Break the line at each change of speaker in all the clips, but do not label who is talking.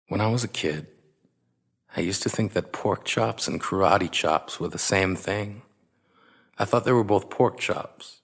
When I was a kid, I used to think that pork chops and karate chops were the same thing. I thought they were both pork chops.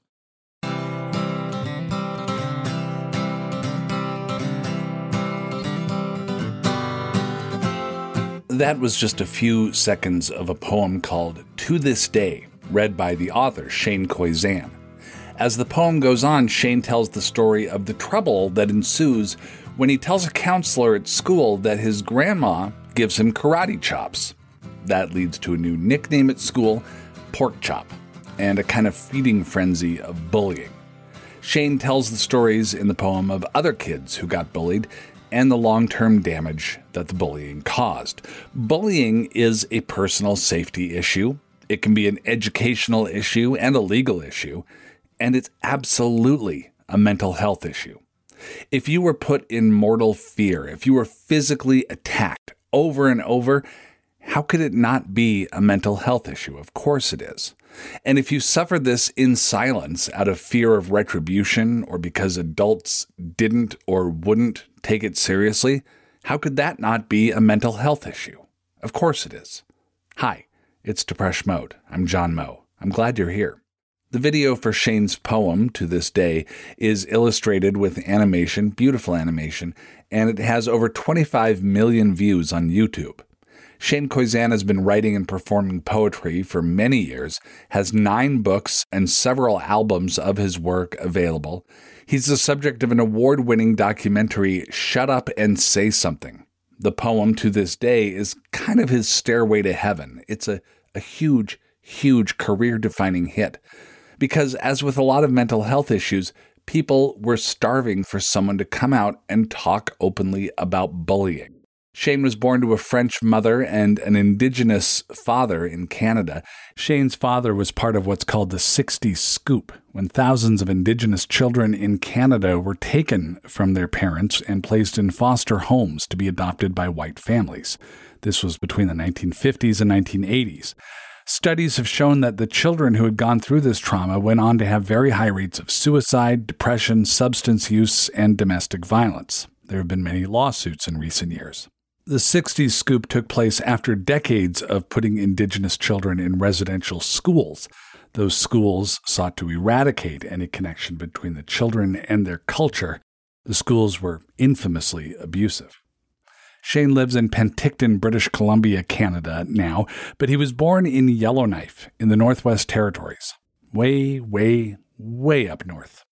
That was just a few seconds of a poem called To This Day, read by the author Shane Koyczan. As the poem goes on, Shane tells the story of the trouble that ensues when he tells a counselor at school that his grandma gives him karate chops. That leads to a new nickname at school, Pork Chop, and a kind of feeding frenzy of bullying. Shane tells the stories in the poem of other kids who got bullied and the long-term damage that the bullying caused. Bullying is a personal safety issue. It can be an educational issue and a legal issue, and it's absolutely a mental health issue. If you were put in mortal fear, if you were physically attacked over and over, how could it not be a mental health issue? Of course it is. And if you suffered this in silence out of fear of retribution or because adults didn't or wouldn't take it seriously, how could that not be a mental health issue? Of course it is. Hi, it's Depeche Mode. I'm John Moe. I'm glad you're here. The video for Shane's poem, To This Day, is illustrated with animation, beautiful animation, and it has over 25 million views on YouTube. Shane Koyczan has been writing and performing poetry for many years, has 9 books and several albums of his work available. He's the subject of an award-winning documentary, Shut Up and Say Something. The poem, To This Day, is kind of his stairway to heaven. It's a huge, huge career-defining hit. Because as with a lot of mental health issues, people were starving for someone to come out and talk openly about bullying. Shane was born to a French mother and an Indigenous father in Canada. Shane's father was part of what's called the 60s Scoop, when thousands of Indigenous children in Canada were taken from their parents and placed in foster homes to be adopted by white families. This was between the 1950s and 1980s. Studies have shown that the children who had gone through this trauma went on to have very high rates of suicide, depression, substance use, and domestic violence. There have been many lawsuits in recent years. The 60s Scoop took place after decades of putting Indigenous children in residential schools. Those schools sought to eradicate any connection between the children and their culture. The schools were infamously abusive. Shane lives in Penticton, British Columbia, Canada now, but he was born in Yellowknife in the Northwest Territories, way, way, way up north.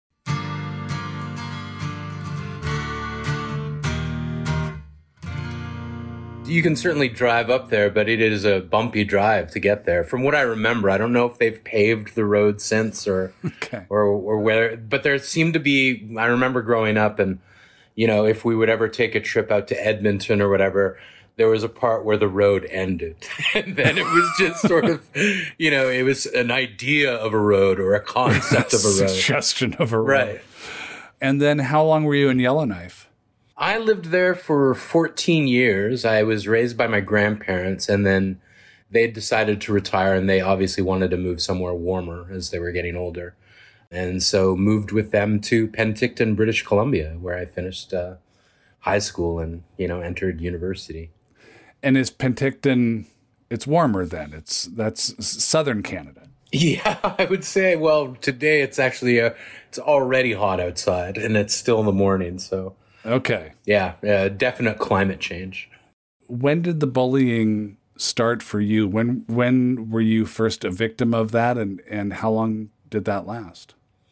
You can certainly drive up there, but it is a bumpy drive to get there. From what I remember, I don't know if they've paved the road since or where, but there seemed to be, I remember growing up and, you know, if we would ever take a trip out to Edmonton or whatever, there was a part where the road ended. And then it was just sort of, you know, it was an idea of a road or a concept of a road.
Suggestion of a road.
Right.
And then how long were you in Yellowknife?
I lived there for 14 years. I was raised by my grandparents, and then they decided to retire, and they obviously wanted to move somewhere warmer as they were getting older. And so moved with them to Penticton, British Columbia, where I finished high school and, you know, entered university.
And is Penticton, it's warmer then? That's southern Canada.
Yeah, I would say, well, today it's actually, it's already hot outside, and it's still in the morning, so...
Okay.
Yeah, definite climate change.
When did the bullying start for you? When were you first a victim of that, and how long did that last?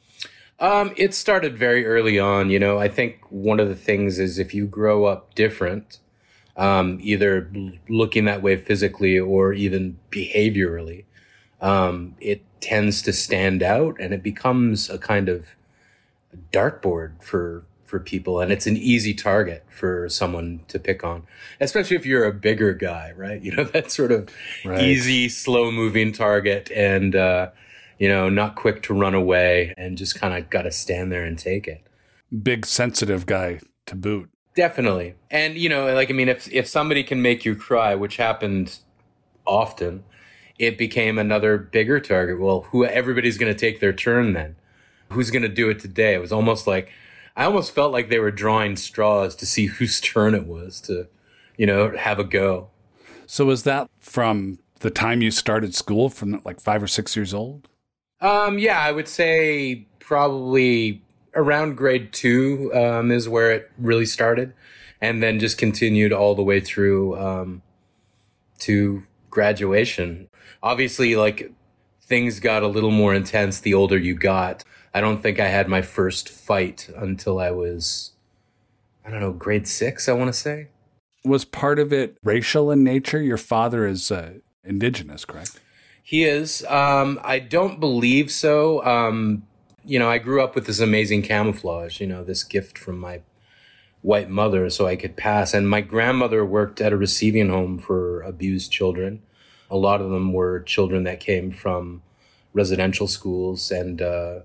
It started very early on. You know, I think one of the things is if you grow up different, either looking that way physically or even behaviorally, it tends to stand out and it becomes a kind of dartboard for people, and it's an easy target for someone to pick on, especially if you're a bigger guy, right? You know, that sort of easy, slow-moving target and, you know, not quick to run away and just kind of got to stand there and take it.
Big, sensitive guy to boot.
Definitely. And, you know, like, I mean, if somebody can make you cry, which happened often, it became another bigger target. Well, everybody's going to take their turn then. Who's going to do it today? It was almost like, I almost felt like they were drawing straws to see whose turn it was to, have a go.
So was that from the time you started school, from like 5 or 6 years old?
Yeah, I would say probably around grade 2 is where it really started, and then just continued all the way through to graduation. Obviously, like, things got a little more intense the older you got. I don't think I had my first fight until I was, I don't know, grade 6, I want to say.
Was part of it racial in nature? Your father is indigenous, correct?
He is. I don't believe so. I grew up with this amazing camouflage, this gift from my white mother so I could pass. And my grandmother worked at a receiving home for abused children. A lot of them were children that came from residential schools. And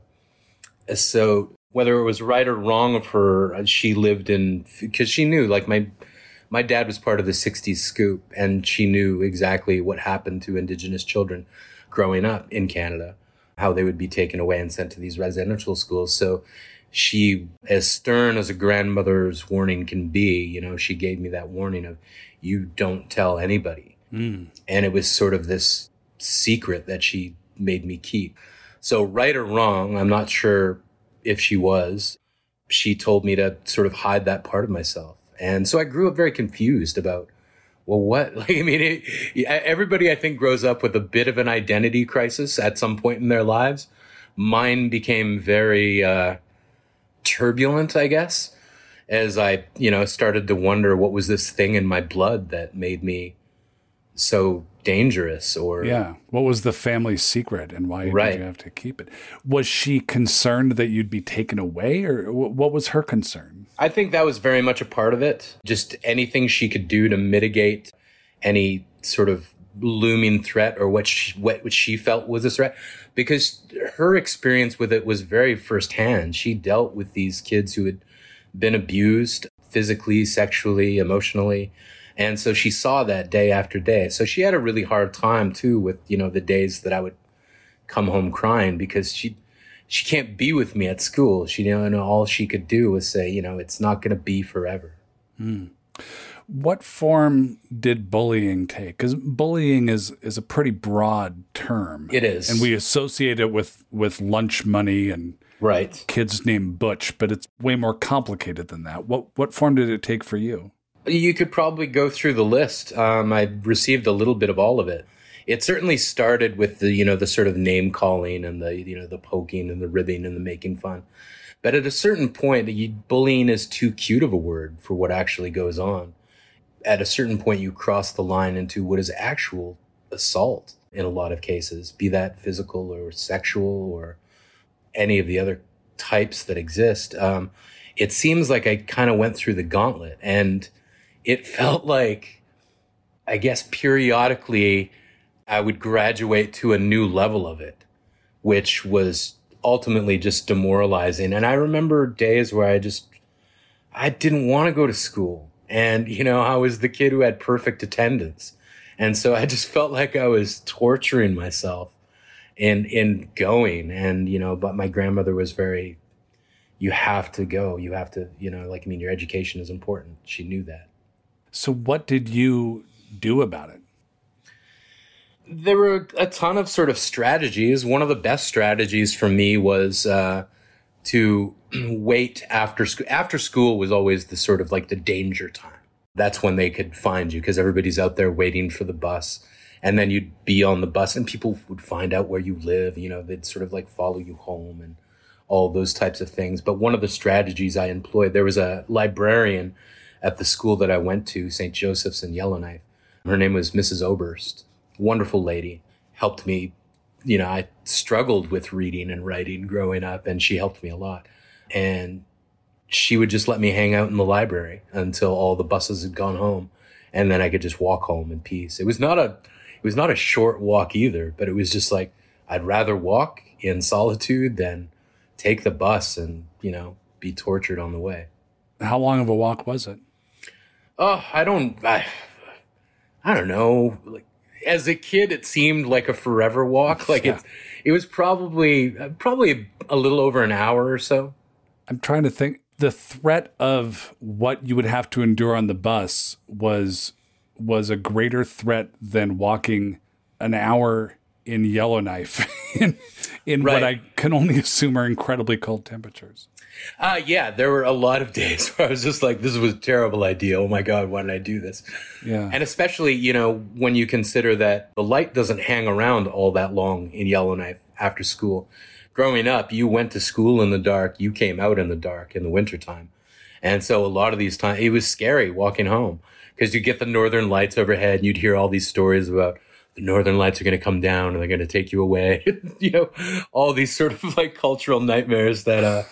so whether it was right or wrong of her, she lived in, because she knew, like, my dad was part of the 60s scoop, and she knew exactly what happened to Indigenous children growing up in Canada, how they would be taken away and sent to these residential schools. So she, as stern as a grandmother's warning can be, she gave me that warning of, you don't tell anybody. And it was sort of this secret that she made me keep. So right or wrong, I'm not sure if she was, she told me to sort of hide that part of myself. And so I grew up very confused about, well, what? Like, I mean, everybody, I think, grows up with a bit of an identity crisis at some point in their lives. Mine became very turbulent, I guess, as I, started to wonder what was this thing in my blood that made me so dangerous. Or
what was the family secret, and why did you have to keep it? Was she concerned that you'd be taken away, or what was her concern?
I think that was very much a part of it. Just anything she could do to mitigate any sort of looming threat, or what she felt was a threat, because her experience with it was very firsthand. She dealt with these kids who had been abused physically, sexually, emotionally. And so she saw that day after day. So she had a really hard time too with, the days that I would come home crying, because she can't be with me at school. She, all she could do was say, it's not going to be forever.
What form did bullying take? Because bullying is a pretty broad term.
It is.
And we associate it with lunch money and kids named Butch, but it's way more complicated than that. What form did it take for you?
You could probably go through the list. I received a little bit of all of it. It certainly started with the sort of name calling and the poking and the ribbing and the making fun. But at a certain point, bullying is too cute of a word for what actually goes on. At a certain point, you cross the line into what is actual assault in a lot of cases, be that physical or sexual or any of the other types that exist. It seems like I kind of went through the gauntlet, and it felt like, I guess, periodically I would graduate to a new level of it, which was ultimately just demoralizing. And I remember days where I didn't want to go to school. And, I was the kid who had perfect attendance. And so I just felt like I was torturing myself in going. And, but my grandmother was very, you have to go. You have to, your education is important. She knew that.
So what did you do about it?
There were a ton of sort of strategies. One of the best strategies for me was to wait after school. After school was always the sort of like the danger time. That's when they could find you, because everybody's out there waiting for the bus. And then you'd be on the bus and people would find out where you live. They'd sort of like follow you home and all those types of things. But one of the strategies I employed, there was a librarian at the school that I went to, St. Joseph's in Yellowknife. Her name was Mrs. Oberst. Wonderful lady, helped me. I struggled with reading and writing growing up, and she helped me a lot. And she would just let me hang out in the library until all the buses had gone home, and then I could just walk home in peace. It was not a short walk either, but it was just like, I'd rather walk in solitude than take the bus and, be tortured on the way.
How long of a walk was it?
Oh, I don't know. Like, as a kid, it seemed like a forever walk. Like it was probably a little over an hour or so.
I'm trying to think. the threat of what you would have to endure on the bus was a greater threat than walking an hour in Yellowknife in
Right.
what I can only assume are incredibly cold temperatures.
Yeah, there were a lot of days where I was just like, this was a terrible idea. Oh my God, why did I do this?
Yeah.
And especially, when you consider that the light doesn't hang around all that long in Yellowknife after school. Growing up, you went to school in the dark. You came out in the dark in the wintertime. And so a lot of these times, it was scary walking home because you get the northern lights overhead and you'd hear all these stories about the northern lights are going to come down and they're going to take you away. All these sort of like cultural nightmares that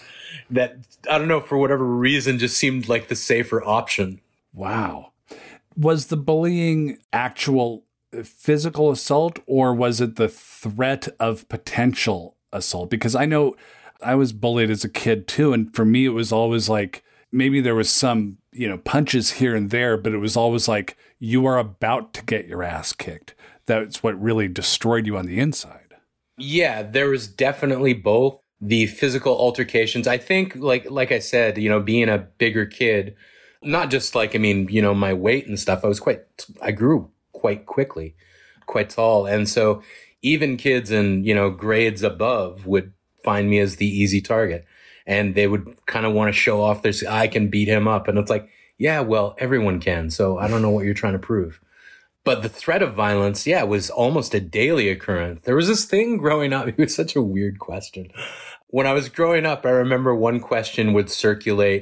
I don't know, for whatever reason, just seemed like the safer option.
Wow. Was the bullying actual physical assault, or was it the threat of potential assault? Because I know I was bullied as a kid too. And for me, it was always like, maybe there was some, punches here and there, but it was always like, you are about to get your ass kicked. That's what really destroyed you on the inside.
Yeah, there was definitely both. The physical altercations, I think, like I said, being a bigger kid, not just my weight and stuff, I grew quite quickly, quite tall. And so even kids in, grades above would find me as the easy target. And they would kind of want to show off I can beat him up. And it's like, yeah, well, everyone can. So I don't know what you're trying to prove. But the threat of violence, was almost a daily occurrence. There was this thing growing up. It was such a weird question. When I was growing up, I remember one question would circulate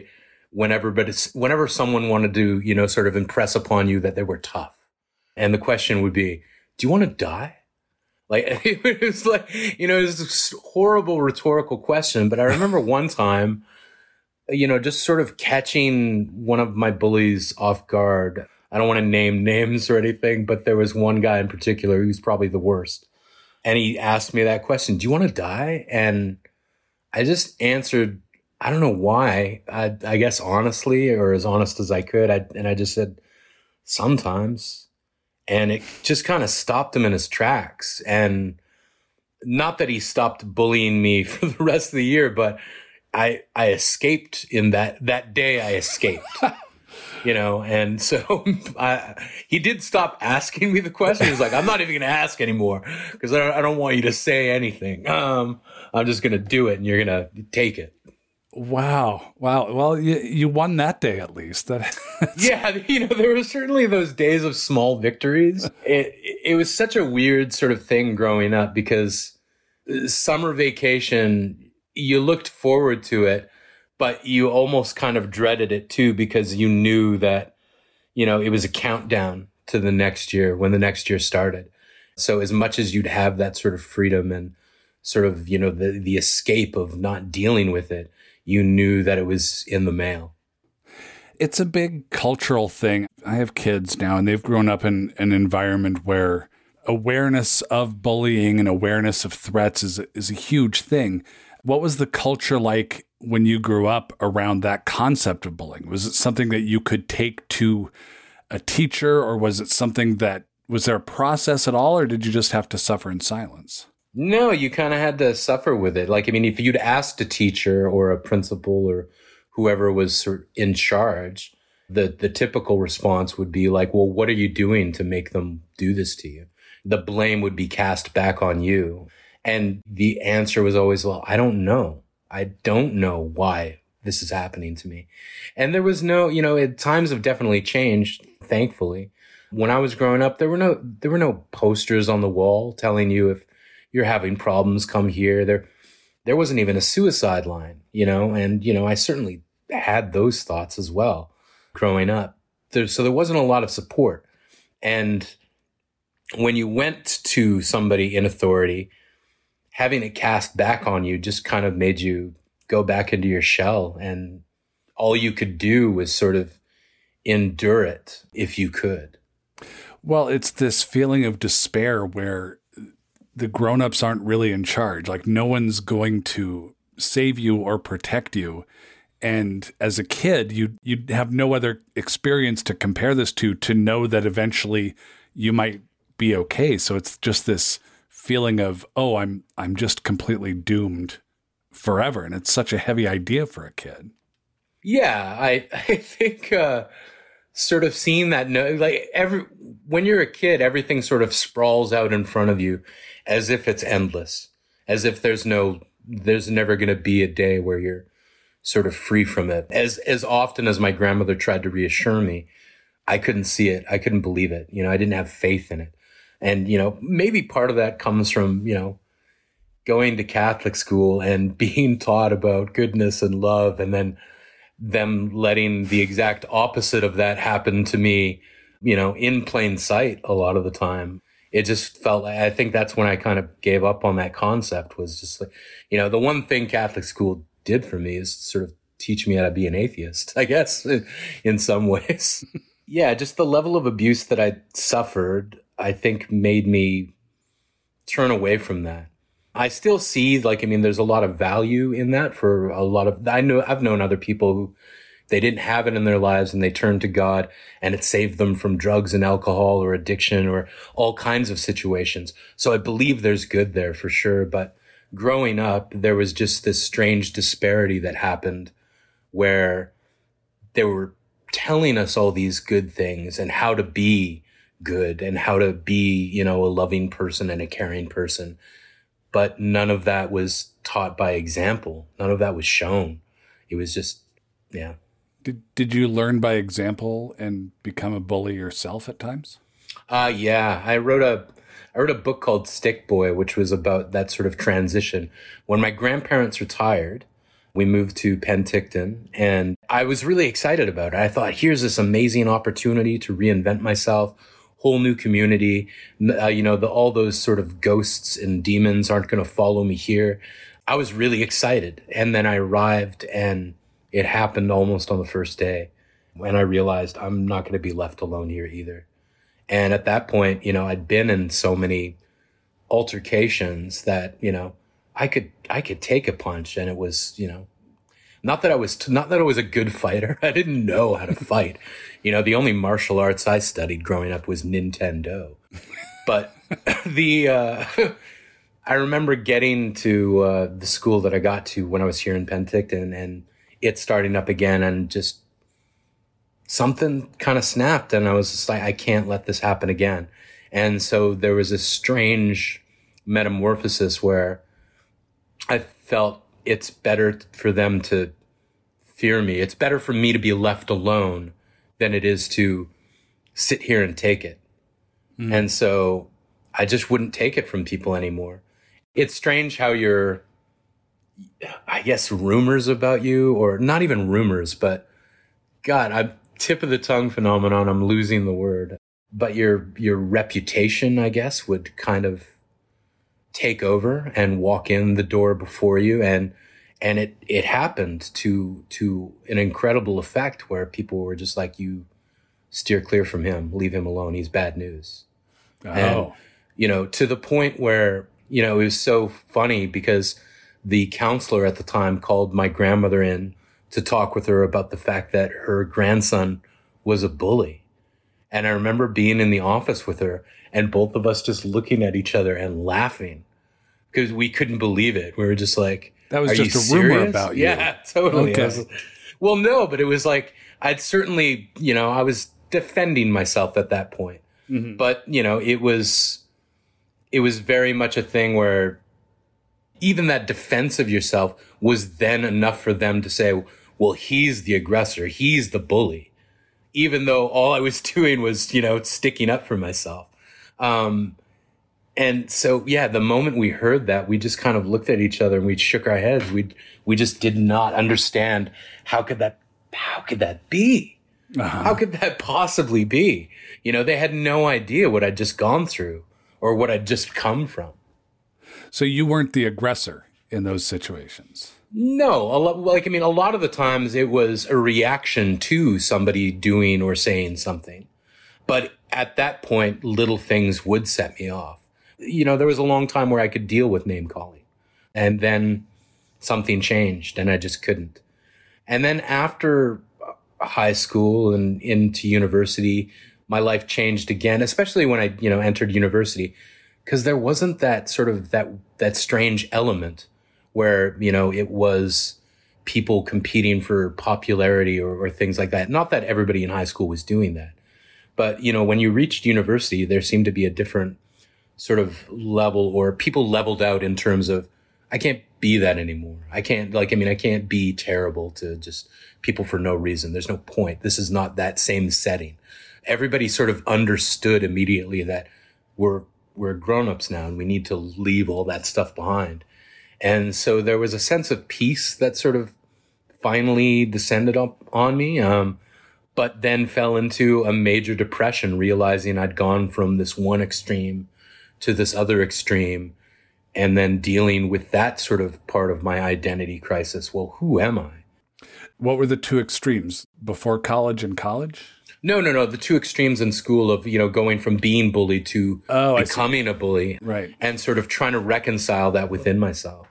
whenever someone wanted to, sort of impress upon you that they were tough. And the question would be, do you want to die? Like, it was like, it was this horrible rhetorical question. But I remember one time, just sort of catching one of my bullies off guard. I don't want to name names or anything, but there was one guy in particular who was probably the worst. And he asked me that question, do you want to die? And I just answered, I don't know why, I guess honestly, or as honest as I could. I just said, sometimes. And it just kind of stopped him in his tracks. And not that he stopped bullying me for the rest of the year, but I escaped in that day. I escaped. And so he did stop asking me the question. He was like, I'm not even going to ask anymore because I don't want you to say anything. I'm just going to do it and you're going to take it.
Wow. Well, you won that day at least.
Yeah, there were certainly those days of small victories. It was such a weird sort of thing growing up because summer vacation, you looked forward to it, but you almost kind of dreaded it too because you knew that, it was a countdown to the next year when the next year started. So as much as you'd have that sort of freedom and sort of, the escape of not dealing with it, you knew that it was in the mail.
It's a big cultural thing. I have kids now, and they've grown up in an environment where awareness of bullying and awareness of threats is a huge thing. What was the culture like when you grew up around that concept of bullying? Was it something that you could take to a teacher, or was it something was there a process at all, or did you just have to suffer in silence?
No, you kind of had to suffer with it. If you'd asked a teacher or a principal or whoever was sort of in charge, the typical response would be like, well, what are you doing to make them do this to you? The blame would be cast back on you. And the answer was always, well, I don't know. I don't know why this is happening to me. And there was no, times have definitely changed, thankfully. When I was growing up, there were no posters on the wall telling you if you're having problems, come here. There wasn't even a suicide line, and, I certainly had those thoughts as well growing up. So there wasn't a lot of support. And when you went to somebody in authority, having it cast back on you just kind of made you go back into your shell. And all you could do was sort of endure it if you could.
Well, it's this feeling of despair where the grown-ups aren't really in charge. Like, no one's going to save you or protect you. And as a kid, you'd have no other experience to compare this to know that eventually you might be okay. So it's just this feeling of, oh, I'm just completely doomed forever. And it's such a heavy idea for a kid.
Yeah, I think sort of seeing that, like when you're a kid, everything sort of sprawls out in front of you as if it's endless, as if there's never going to be a day where you're sort of free from it. As often as my grandmother tried to reassure me, I couldn't see it. I couldn't believe it. I didn't have faith in it. And, maybe part of that comes from, going to Catholic school and being taught about goodness and love, and then them letting the exact opposite of that happen to me, in plain sight a lot of the time. It just felt like, I think that's when I kind of gave up on that concept, was just like, the one thing Catholic school did for me is sort of teach me how to be an atheist, I guess, in some ways. Yeah, just the level of abuse that I suffered, I think, made me turn away from that. I still see, there's a lot of value in that for a lot of, I've known other people who, they didn't have it in their lives and they turned to God and it saved them from drugs and alcohol or addiction or all kinds of situations. So I believe there's good there for sure. But growing up, there was just this strange disparity that happened where they were telling us all these good things and how to be good and how to be, a loving person and a caring person. But none of that was taught by example. None of that was shown. It was just, yeah.
Did you learn by example and become a bully yourself at times?
Yeah. I wrote a book called Stick Boy, which was about that sort of transition. When my grandparents retired, we moved to Penticton, and I was really excited about it. I thought, here's this amazing opportunity to reinvent myself, whole new community. All those sort of ghosts and demons aren't going to follow me here. I was really excited. And then I arrived and it happened almost on the first day. And I realized I'm not going to be left alone here either. And at that point, I'd been in so many altercations that, I could take a punch, and it was, not that I was a good fighter. I didn't know how to fight. The only martial arts I studied growing up was Nintendo. But I remember getting to the school that I got to when I was here in Penticton, and it starting up again, and just something kind of snapped, and I was just like, I can't let this happen again. And so there was a strange metamorphosis where I felt it's better for them to fear me. It's better for me to be left alone than it is to sit here and take it. Mm. And so I just wouldn't take it from people anymore. It's strange how rumors about you, or not even rumors, but God, I'm tip of the tongue phenomenon. I'm losing the word, but your reputation, I guess, would kind of take over and walk in the door before you. And it happened to an incredible effect where people were just like, you steer clear from him, leave him alone. He's bad news. Oh. And, to the point where, it was so funny because the counselor at the time called my grandmother in to talk with her about the fact that her grandson was a bully. And I remember being in the office with her and both of us just looking at each other and laughing because we couldn't believe it. We were just like,
that was just a rumor about you.
Yeah, totally.
Okay.
Well, no, but it was like, I'd certainly, I was defending myself at that point. Mm-hmm. But, it was very much a thing where even that defense of yourself was then enough for them to say, well, he's the aggressor. He's the bully. Even though all I was doing was, sticking up for myself. And so, yeah, the moment we heard that, we just kind of looked at each other and we shook our heads. We just did not understand how could that be? Uh-huh. How could that possibly be? They had no idea what I'd just gone through or what I'd just come from.
So you weren't the aggressor in those situations?
No. A lot of the times it was a reaction to somebody doing or saying something. But at that point, little things would set me off. There was a long time where I could deal with name calling. And then something changed and I just couldn't. And then after high school and into university, my life changed again, especially when I, entered university, because there wasn't that sort of that strange element where, it was people competing for popularity or things like that. Not that everybody in high school was doing that, but when you reached university, there seemed to be a different sort of level, or people leveled out in terms of, I can't be that anymore. I can't be terrible to just people for no reason. There's no point. This is not that same setting. Everybody sort of understood immediately that we're grown-ups now and we need to leave all that stuff behind. And so there was a sense of peace that sort of finally descended up on me, but then fell into a major depression, realizing I'd gone from this one extreme to this other extreme, and then dealing with that sort of part of my identity crisis. Well, who am I?
What were the two extremes? Before college and college?
No. The two extremes in school of, going from being bullied to becoming a bully.
Right.
And sort of trying to reconcile that within myself.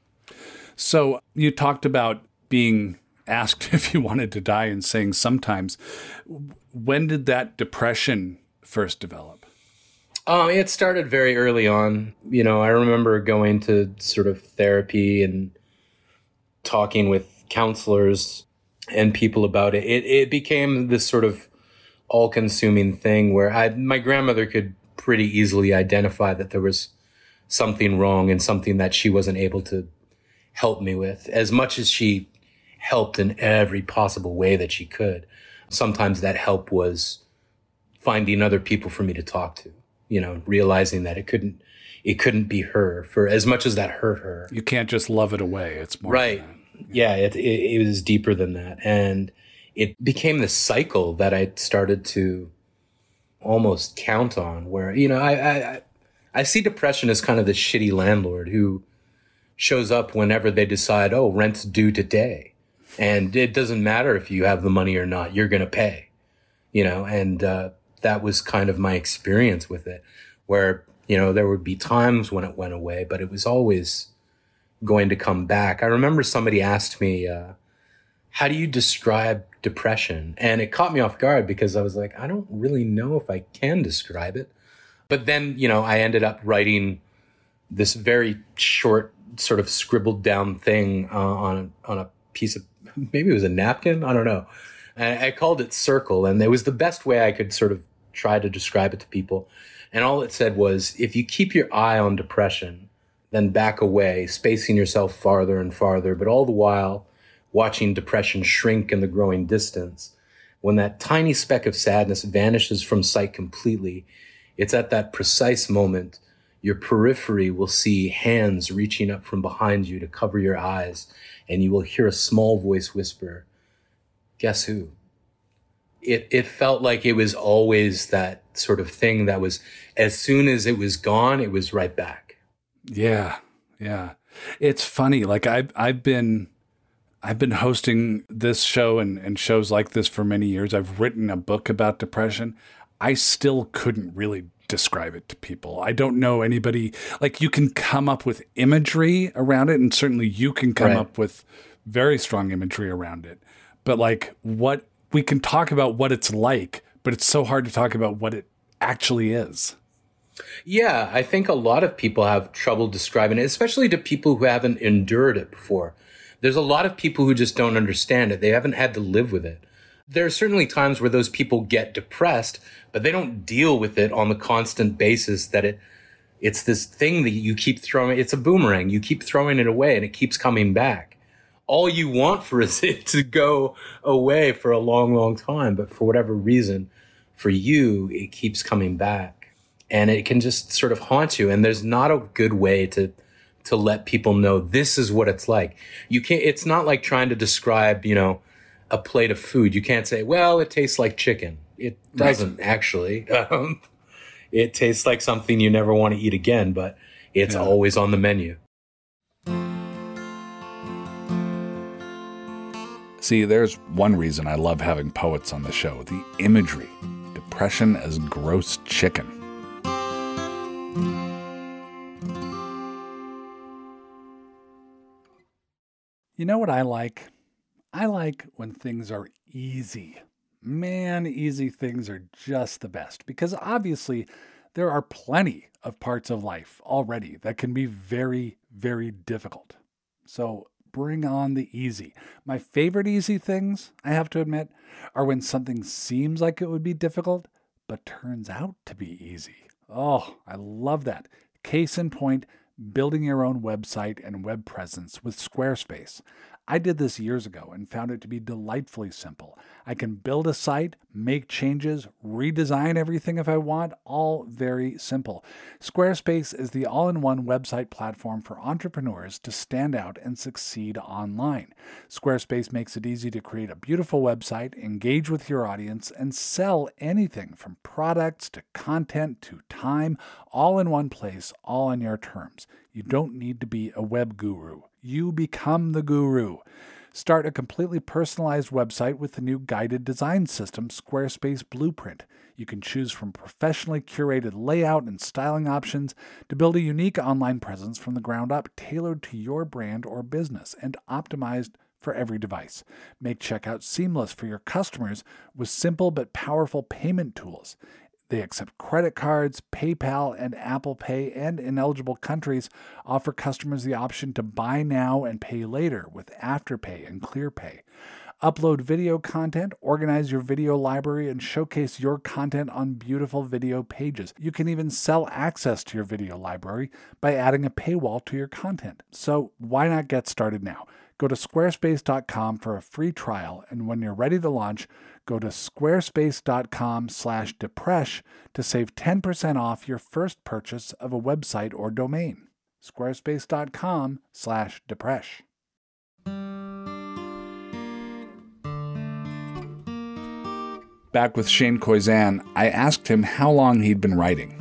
So you talked about being asked if you wanted to die and saying sometimes. When did that depression first develop?
It started very early on. I remember going to sort of therapy and talking with counselors and people about it. It became this sort of all-consuming thing where my grandmother could pretty easily identify that there was something wrong and something that she wasn't able to help me with. As much as she helped in every possible way that she could, sometimes that help was finding other people for me to talk to, realizing that it couldn't be her, for as much as that hurt her.
You can't just love it away. It's more
right.
than that.
Yeah, it was deeper than that. And it became this cycle that I started to almost count on, where, I see depression as kind of this shitty landlord who shows up whenever they decide, oh, rent's due today. And it doesn't matter if you have the money or not, you're going to pay, and that was kind of my experience with it, where, there would be times when it went away, but it was always going to come back. I remember somebody asked me, how do you describe depression? And it caught me off guard because I was like, I don't really know if I can describe it. But then, I ended up writing this very short sort of scribbled down thing on a piece of, maybe it was a napkin, I don't know. And I called it Circle, and it was the best way I could sort of try to describe it to people. And all it said was, if you keep your eye on depression, then back away, spacing yourself farther and farther, but all the while watching depression shrink in the growing distance. When that tiny speck of sadness vanishes from sight completely, it's at that precise moment your periphery will see hands reaching up from behind you to cover your eyes, and you will hear a small voice whisper, guess who? It felt like it was always that sort of thing that was, as soon as it was gone, it was right back.
Yeah. It's funny. Like I've been hosting this show and shows like this for many years. I've written a book about depression. I still couldn't really describe it to people. I don't know anybody. Like, you can come up with imagery around it, and certainly you can come up with very strong imagery around it. But like, what we can talk about what it's like, but it's so hard to talk about what it actually is.
Yeah, I think a lot of people have trouble describing it, especially to people who haven't endured it before. There's a lot of people who just don't understand it. They haven't had to live with it. There are certainly times where those people get depressed, but they don't deal with it on the constant basis that it's this thing that you keep throwing. It's a boomerang. You keep throwing it away and it keeps coming back. All you want for is it to go away for a long, long time. But for whatever reason, for you, it keeps coming back, and it can just sort of haunt you. And there's not a good way to let people know this is what it's like. You can't, it's not like trying to describe, a plate of food. You can't say, well, it tastes like chicken. It doesn't actually. It tastes like something you never want to eat again, but it's always on the menu.
See, there's one reason I love having poets on the show, the imagery. Depression as gross chicken. You know what I like? I like when things are easy. Man, easy things are just the best, because obviously there are plenty of parts of life already that can be very, very difficult. So bring on the easy. My favorite easy things, I have to admit, are when something seems like it would be difficult, but turns out to be easy. Oh, I love that. Case in point, building your own website and web presence with Squarespace. I did this years ago and found it to be delightfully simple. I can build a site, make changes, redesign everything if I want, all very simple. Squarespace is the all-in-one website platform for entrepreneurs to stand out and succeed online. Squarespace makes it easy to create a beautiful website, engage with your audience, and sell anything from products to content to time, all in one place, all on your terms. You don't need to be a web guru. You become the guru. Start a completely personalized website with the new guided design system, Squarespace Blueprint. You can choose from professionally curated layout and styling options to build a unique online presence from the ground up, tailored to your brand or business and optimized for every device. Make checkout seamless for your customers with simple but powerful payment tools. They accept credit cards, PayPal, and Apple Pay, and in eligible countries offer customers the option to buy now and pay later with Afterpay and ClearPay. Upload video content, organize your video library, and showcase your content on beautiful video pages. You can even sell access to your video library by adding a paywall to your content. So why not get started now? Go to squarespace.com for a free trial, and when you're ready to launch, go to squarespace.com/depresh to save 10% off your first purchase of a website or domain. Squarespace.com/depresh. Back with Shane Koyczan, I asked him how long he'd been writing.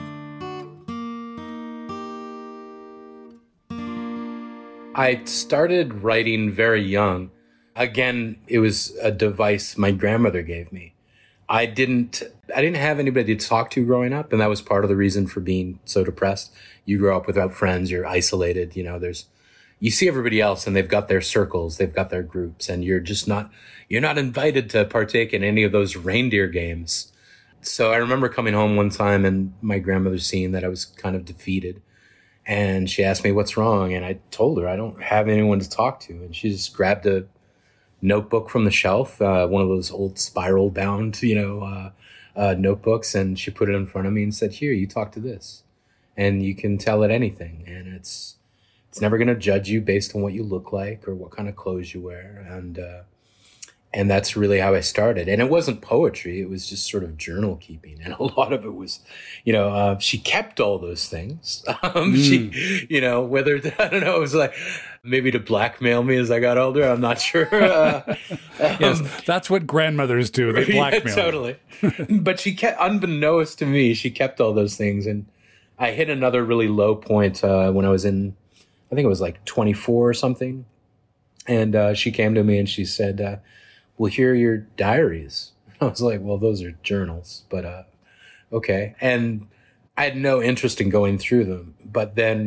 I started writing very young. Again, it was a device my grandmother gave me. I didn't have anybody to talk to growing up, and that was part of the reason for being so depressed. You grow up without friends, you're isolated, you see everybody else and they've got their circles, they've got their groups, and you're not invited to partake in any of those reindeer games. So I remember coming home one time and my grandmother seeing that I was kind of defeated. And she asked me what's wrong. And I told her I don't have anyone to talk to. And she just grabbed a notebook from the shelf, one of those old spiral bound, notebooks. And she put it in front of me and said, "Here, you talk to this. And you can tell it anything. And it's never going to judge you based on what you look like or what kind of clothes you wear." And that's really how I started. And it wasn't poetry. It was just sort of journal keeping. And a lot of it was, she kept all those things. She, whether, I don't know, it was like maybe to blackmail me as I got older. I'm not sure.
Yes, that's what grandmothers do. They blackmail.
Yeah, totally. But she kept, unbeknownst to me, she kept all those things. And I hit another really low point when I was I think it was like 24 or something. And she came to me and she said, "Well, here are your diaries." I was like, "Well, those are journals, but okay." And I had no interest in going through them. But then,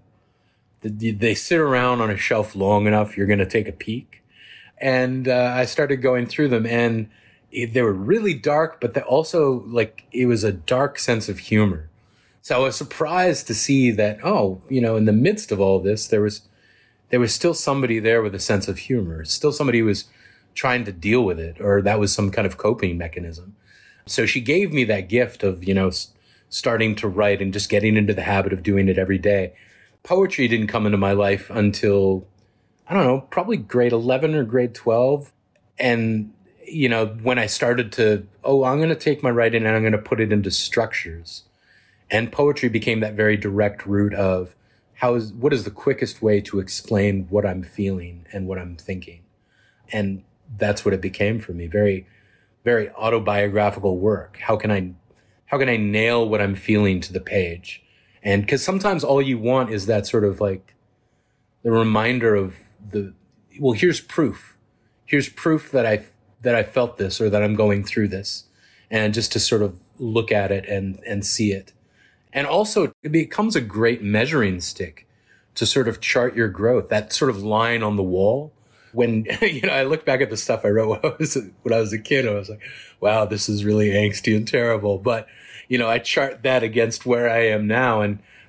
they sit around on a shelf long enough, you're going to take a peek. And I started going through them, and they were really dark, but they also, it was a dark sense of humor. So I was surprised to see that, in the midst of all this, there was still somebody there with a sense of humor. Still somebody who was trying to deal with it, or that was some kind of coping mechanism. So she gave me that gift of, starting to write and just getting into the habit of doing it every day. Poetry didn't come into my life until, I don't know, probably grade 11 or grade 12. And, when I started to, I'm going to take my writing and I'm going to put it into structures. And poetry became that very direct route of what is the quickest way to explain what I'm feeling and what I'm thinking. And that's what it became for me. Very, very autobiographical work. How can I nail what I'm feeling to the page? And because sometimes all you want is that sort of the reminder of here's proof. Here's proof that I felt this or that I'm going through this. And just to sort of look at it and see it. And also it becomes a great measuring stick to sort of chart your growth. That sort of line on the wall. When, I look back at the stuff I wrote when I was a kid, I was like, wow, this is really angsty and terrible. But, I chart that against where I am now. And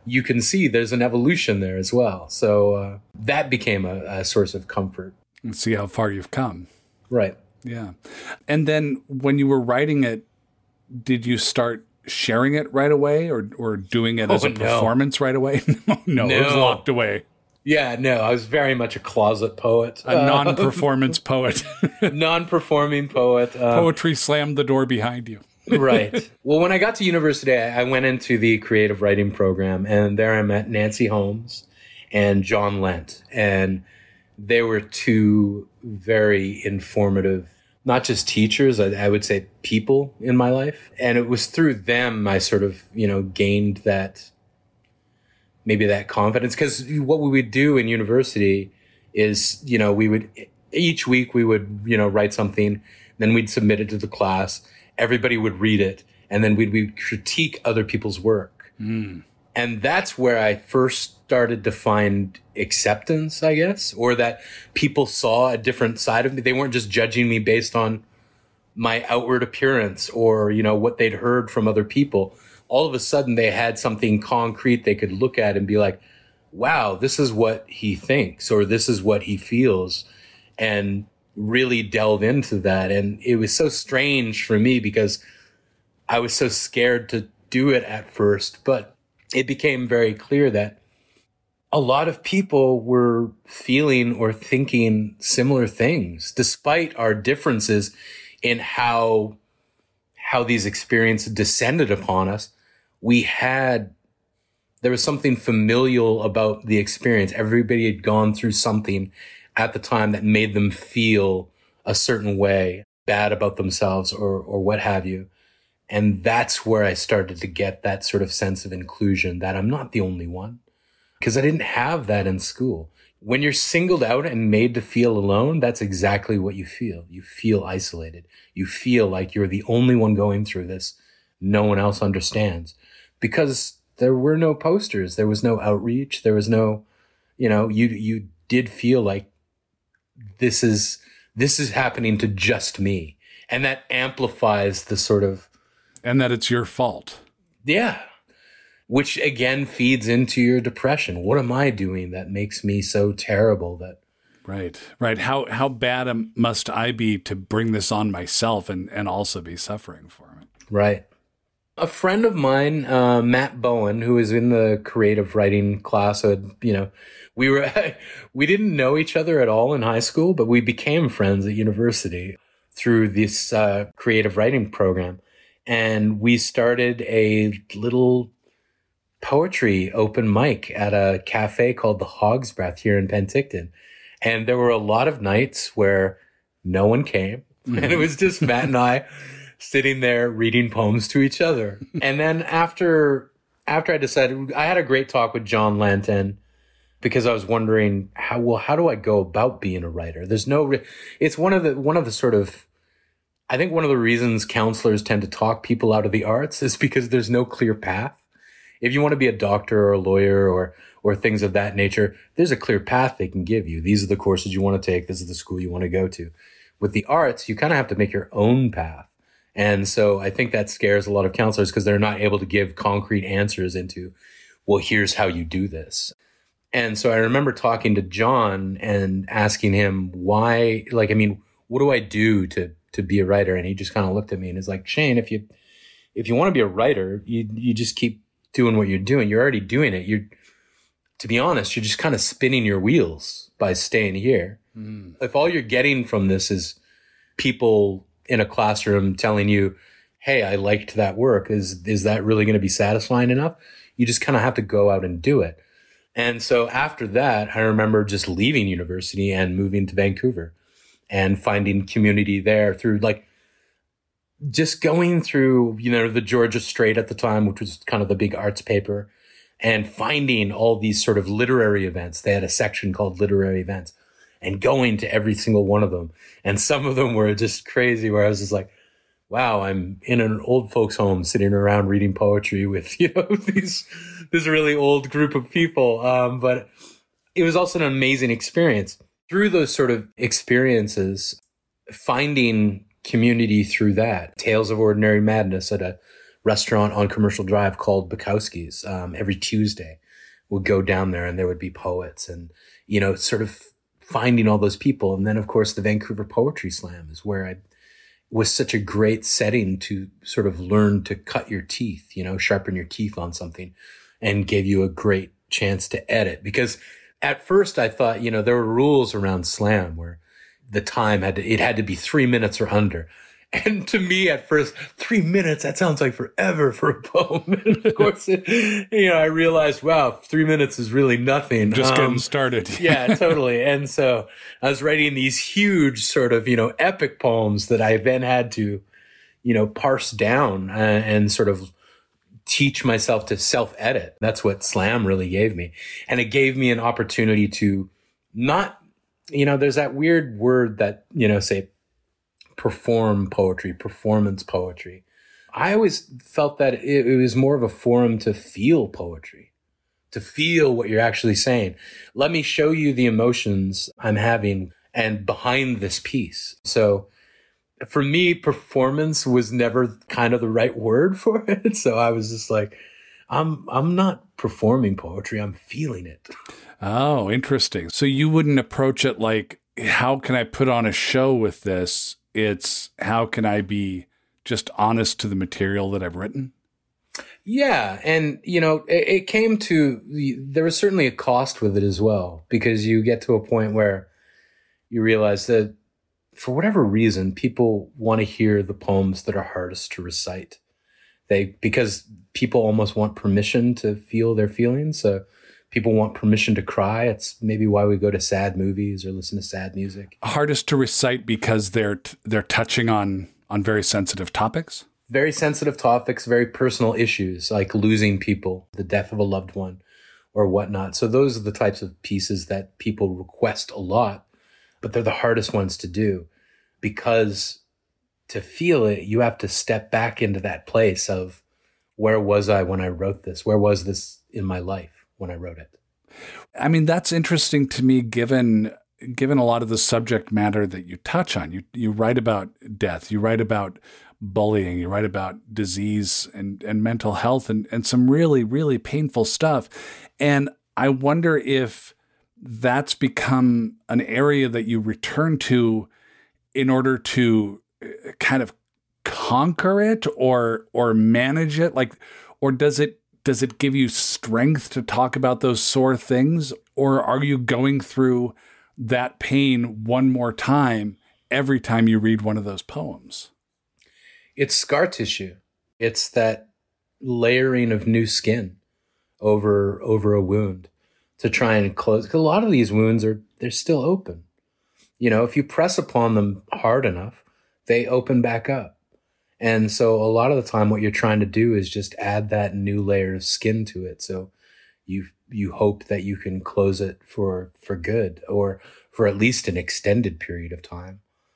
you can see there's an evolution there as well. So that became a source of comfort.
And see how far you've come.
Right.
Yeah. And then when you were writing it, did you start sharing it right away or doing it as a performance right away? No, it was locked away.
Yeah, no, I was very much a closet poet.
A non-performance poet.
Non-performing poet.
Poetry slammed the door behind you.
Right. Well, when I got to university, I went into the creative writing program, and there I met Nancy Holmes and John Lent. And they were two very informative, not just teachers, I would say people in my life. And it was through them I sort of, gained that, maybe that confidence. Because what we would do in university is, each week we would, write something, then we'd submit it to the class. Everybody would read it, and then we'd critique other people's work. Mm. And that's where I first started to find acceptance, I guess, or that people saw a different side of me. They weren't just judging me based on my outward appearance or, what they'd heard from other people. All of a sudden, they had something concrete they could look at and be like, wow, this is what he thinks, or this is what he feels. And really delve into that. And it was so strange for me because I was so scared to do it at first, but it became very clear that a lot of people were feeling or thinking similar things, despite our differences in how these experiences descended upon us. There was something familial about the experience. Everybody had gone through something at the time that made them feel a certain way, bad about themselves or what have you. And that's where I started to get that sort of sense of inclusion, that I'm not the only one, because I didn't have that in school. When you're singled out and made to feel alone, that's exactly what you feel. You feel isolated. You feel like you're the only one going through this. No one else understands, because there were no posters. There was no outreach. There was no, you did feel like, this is happening to just me. And that amplifies the sort of...
And that it's your fault.
Yeah. Which again feeds into your depression. What am I doing that makes me so terrible that...
Right. How bad must I be to bring this on myself and also be suffering for it?
Right. A friend of mine, Matt Bowen, who was in the creative writing class, we didn't know each other at all in high school, but we became friends at university through this creative writing program. And we started a little poetry open mic at a cafe called the Hog's Breath here in Penticton. And there were a lot of nights where no one came. Mm-hmm. And it was just Matt and I sitting there reading poems to each other. And then after I decided, I had a great talk with John Lent, and because I was wondering how do I go about being a writer? It's one of the sort of, I think one of the reasons counselors tend to talk people out of the arts is because there's no clear path. If you want to be a doctor or a lawyer or things of that nature, there's a clear path they can give you. These are the courses you want to take. This is the school you want to go to. With the arts, you kind of have to make your own path. And so I think that scares a lot of counselors because they're not able to give concrete answers into, well, here's how you do this. And so I remember talking to John and asking him why, what do I do to be a writer? And he just kind of looked at me and is like, Shane, if you want to be a writer, you just keep doing what you're doing. You're already doing it. To be honest, you're just kind of spinning your wheels by staying here. Mm. If all you're getting from this is people in a classroom telling you, hey, I liked that work, is that really going to be satisfying enough? You just kind of have to go out and do it. And so after that, I remember just leaving university and moving to Vancouver and finding community there through just going through, the Georgia Straight at the time, which was kind of the big arts paper, and finding all these sort of literary events. They had a section called literary events, and going to every single one of them. And some of them were just crazy, where I was just like, wow, I'm in an old folks home sitting around reading poetry with, this really old group of people. But it was also an amazing experience. Through those sort of experiences, finding community through that. Tales of Ordinary Madness at a restaurant on Commercial Drive called Bukowski's. Every Tuesday would go down there and there would be poets and, sort of finding all those people. And then, of course, the Vancouver Poetry Slam is where I was such a great setting to sort of learn to cut your teeth, sharpen your teeth on something, and gave you a great chance to edit. Because at first I thought, there were rules around slam where the time had to be 3 minutes or under. And to me at first, 3 minutes, that sounds like forever for a poem. And of course, I realized, wow, 3 minutes is really nothing.
Just getting started.
Yeah, totally. And so I was writing these huge sort of, epic poems that I then had to, parse down and sort of teach myself to self-edit. That's what slam really gave me. And it gave me an opportunity to not, there's that weird word that, say, perform poetry, performance poetry. I always felt that it was more of a forum to feel poetry, to feel what you're actually saying. Let me show you the emotions I'm having and behind this piece. So for me, performance was never kind of the right word for it. So I was just like, I'm not performing poetry, I'm feeling it.
Oh, interesting. So you wouldn't approach it like, how can I put on a show with this? It's how can I be just honest to the material that I've written?
Yeah. And, it came to, there was certainly a cost with it as well, because you get to a point where you realize that for whatever reason, people want to hear the poems that are hardest to recite. Because people almost want permission to feel their feelings. So people want permission to cry. It's maybe why we go to sad movies or listen to sad music.
Hardest to recite because they're touching on very sensitive topics?
Very sensitive topics, very personal issues like losing people, the death of a loved one or whatnot. So those are the types of pieces that people request a lot, but they're the hardest ones to do because to feel it, you have to step back into that place of where was I when I wrote this? Where was this in my life when I wrote it?
I mean, that's interesting to me, given a lot of the subject matter that you touch on. You write about death, you write about bullying, you write about disease and mental health and some really, really painful stuff. And I wonder if that's become an area that you return to in order to kind of conquer it or manage it, or does it give you strength to talk about those sore things, or are you going through that pain one more time every time you read one of those poems?
It's scar tissue. It's that layering of new skin over a wound to try and close. 'Cause a lot of these wounds they're still open. If you press upon them hard enough, they open back up. And so a lot of the time what you're trying to do is just add that new layer of skin to it. So you hope that you can close it for good or for at least an extended period of time.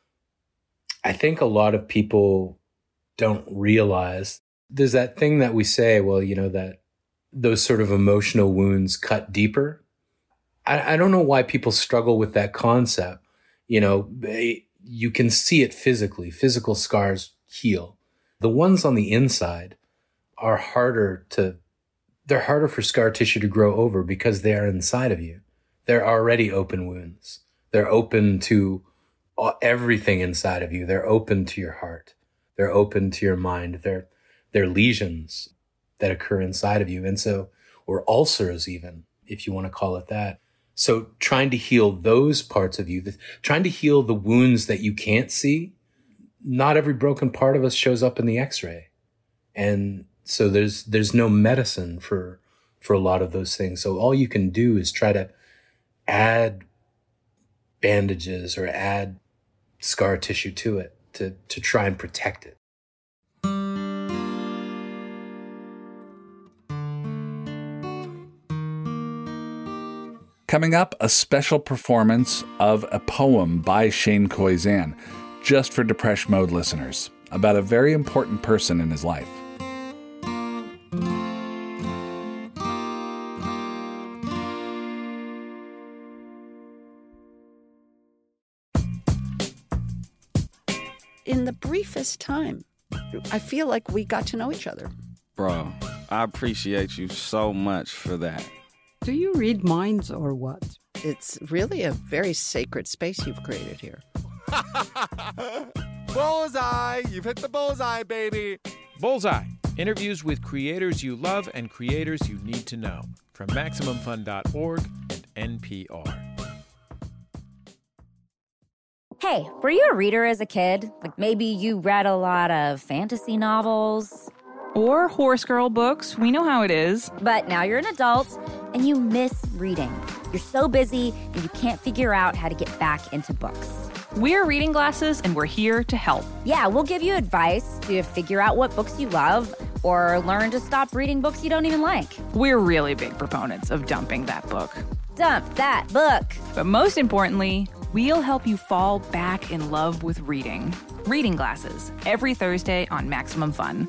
I think a lot of people don't realize there's that thing that we say, well, that those sort of emotional wounds cut deeper. I don't know why people struggle with that concept. You can see it physically. Physical scars heal. The ones on the inside are harder for scar tissue to grow over because they are inside of you. They're already open wounds. They're open to everything inside of you. They're open to your heart. They're open to your mind. They're lesions that occur inside of you. And so, or ulcers even, if you want to call it that. So trying to heal those parts of you, trying to heal the wounds that you can't see, not every broken part of us shows up in the x-ray. And so there's no medicine for a lot of those things. So all you can do is try to add bandages or add scar tissue to it to try and protect it.
Coming up, a special performance of a poem by Shane Koyczan, just for Depeche Mode listeners, about a very important person in his life.
In the briefest time, I feel like we got to know each other.
Bro, I appreciate you so much for that.
Do you read minds or what?
It's really a very sacred space you've created here.
Bullseye! You've hit the bullseye, baby!
Bullseye. Interviews with creators you love and creators you need to know. From MaximumFun.org and NPR.
Hey, were you a reader as a kid? Like maybe you read a lot of fantasy novels?
Or horse girl books. We know how it is.
But now you're an adult and you miss reading. You're so busy and you can't figure out how to get back into books.
We're Reading Glasses and we're here to help.
Yeah, we'll give you advice to figure out what books you love or learn to stop reading books you don't even like.
We're really big proponents of dumping that book.
Dump that book.
But most importantly, we'll help you fall back in love with reading. Reading Glasses, every Thursday on Maximum Fun.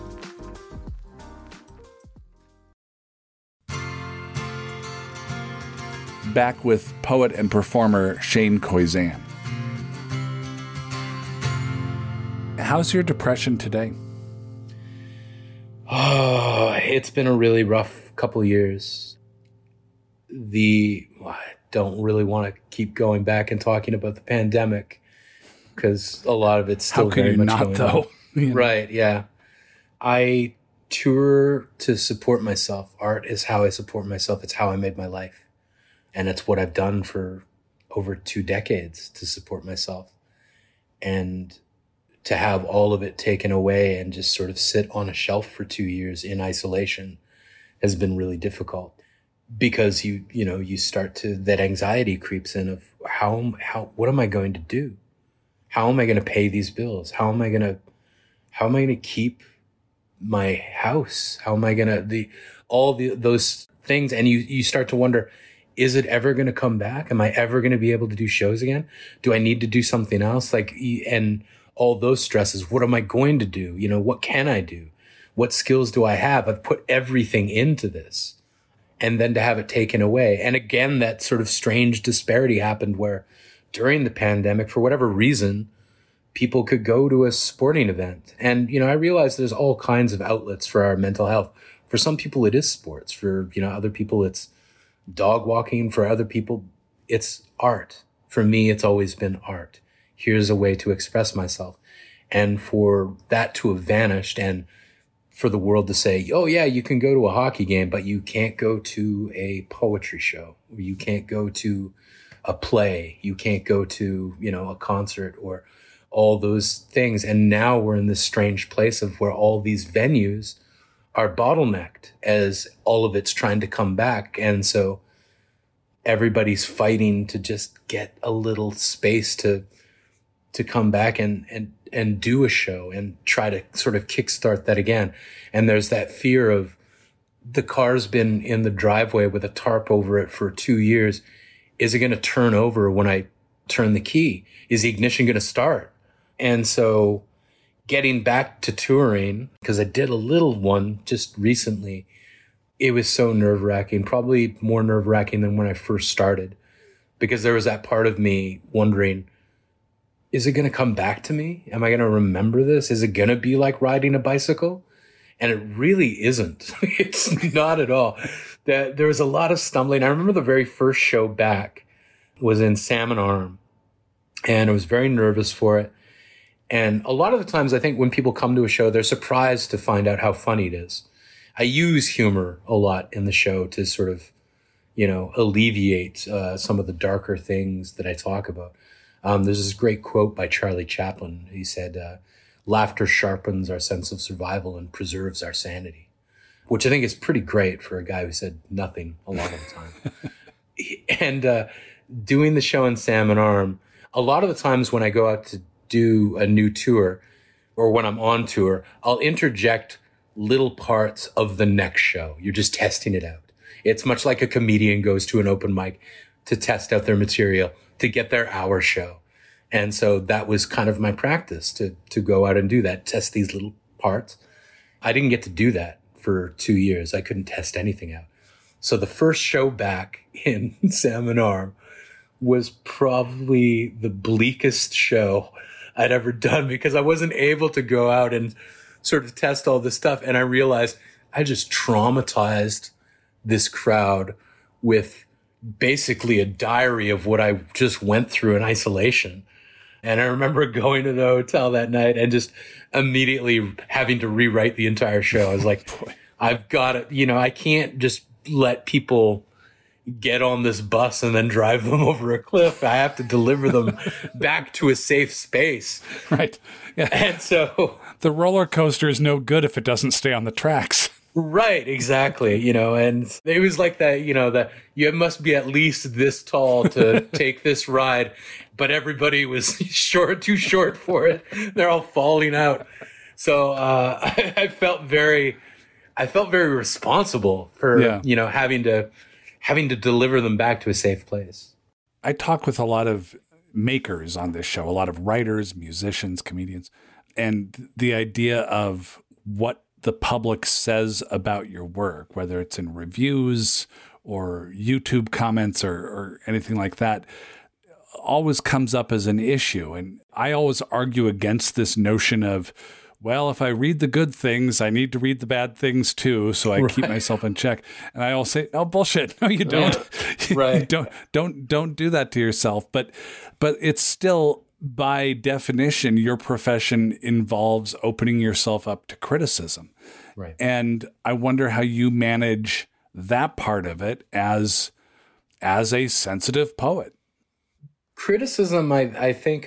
Back with poet and performer Shane Koyczan. How's your depression today?
Oh, it's been a really rough couple years. I don't really want to keep going back and talking about the pandemic because a lot of it's still very much going on. How could you not, though? Right, yeah. I tour to support myself. Art is how I support myself. It's how I made my life. And it's what I've done for over 2 decades to support myself. And to have all of it taken away and just sort of sit on a shelf for 2 years in isolation has been really difficult because you start to, that anxiety creeps in of what am I going to do? How am I going to pay these bills? How am I going to keep my house? How am I going to, those things. And you start to wonder, is it ever going to come back? Am I ever going to be able to do shows again? Do I need to do something else? And all those stresses, what am I going to do? What can I do? What skills do I have? I've put everything into this. And then to have it taken away. And again, that sort of strange disparity happened where during the pandemic, for whatever reason, people could go to a sporting event. And, I realize there's all kinds of outlets for our mental health. For some people, it is sports. For, other people, it's dog walking. For other people, it's art. For me, it's always been art. Here's a way to express myself. And for that to have vanished and for the world to say, oh yeah, you can go to a hockey game, but you can't go to a poetry show, or you can't go to a play, you can't go to, a concert or all those things. And now we're in this strange place of where all these venues are bottlenecked as all of it's trying to come back. And so everybody's fighting to just get a little space to come back and do a show and try to sort of kickstart that again. And there's that fear of the car's been in the driveway with a tarp over it for 2 years. Is it going to turn over when I turn the key? Is the ignition going to start? And so getting back to touring, because I did a little one just recently, it was so nerve-wracking, probably more nerve-wracking than when I first started, because there was that part of me wondering, is it going to come back to me? Am I going to remember this? Is it going to be like riding a bicycle? And it really isn't. It's not at all. There was a lot of stumbling. I remember the very first show back was in Salmon Arm, and I was very nervous for it. And a lot of the times, I think when people come to a show, they're surprised to find out how funny it is. I use humor a lot in the show to sort of, alleviate some of the darker things that I talk about. There's this great quote by Charlie Chaplin. He said, laughter sharpens our sense of survival and preserves our sanity, which I think is pretty great for a guy who said nothing a lot of the time. And doing the show in Salmon Arm, a lot of the times when I go out to do a new tour or when I'm on tour, I'll interject little parts of the next show. You're just testing it out. It's much like a comedian goes to an open mic to test out their material, to get their hour show. And so that was kind of my practice to go out and do that, test these little parts. I didn't get to do that for 2 years. I couldn't test anything out. So the first show back in Salmon Arm was probably the bleakest show I'd ever done, because I wasn't able to go out and sort of test all this stuff. And I realized I just traumatized this crowd with basically a diary of what I just went through in isolation. And I remember going to the hotel that night and just immediately having to rewrite the entire show. I was like, I've got to, I can't just let people get on this bus and then drive them over a cliff. I have to deliver them back to a safe space.
Right. Yeah.
And so
the roller coaster is no good if it doesn't stay on the tracks.
Right, exactly. And it was like that, that you must be at least this tall to take this ride, but everybody was too short for it. They're all falling out. So I felt very responsible for, having to deliver them back to a safe place.
I talk with a lot of makers on this show, a lot of writers, musicians, comedians, and the idea of what the public says about your work, whether it's in reviews or YouTube comments or anything like that, always comes up as an issue. And I always argue against this notion of, well, if I read the good things, I need to read the bad things too, so I keep myself in check. And I always say, "Oh, bullshit! No, you don't.
Right?
don't do that to yourself." But it's still, by definition, your profession involves opening yourself up to criticism.
Right.
And I wonder how you manage that part of it as a sensitive poet.
Criticism, I think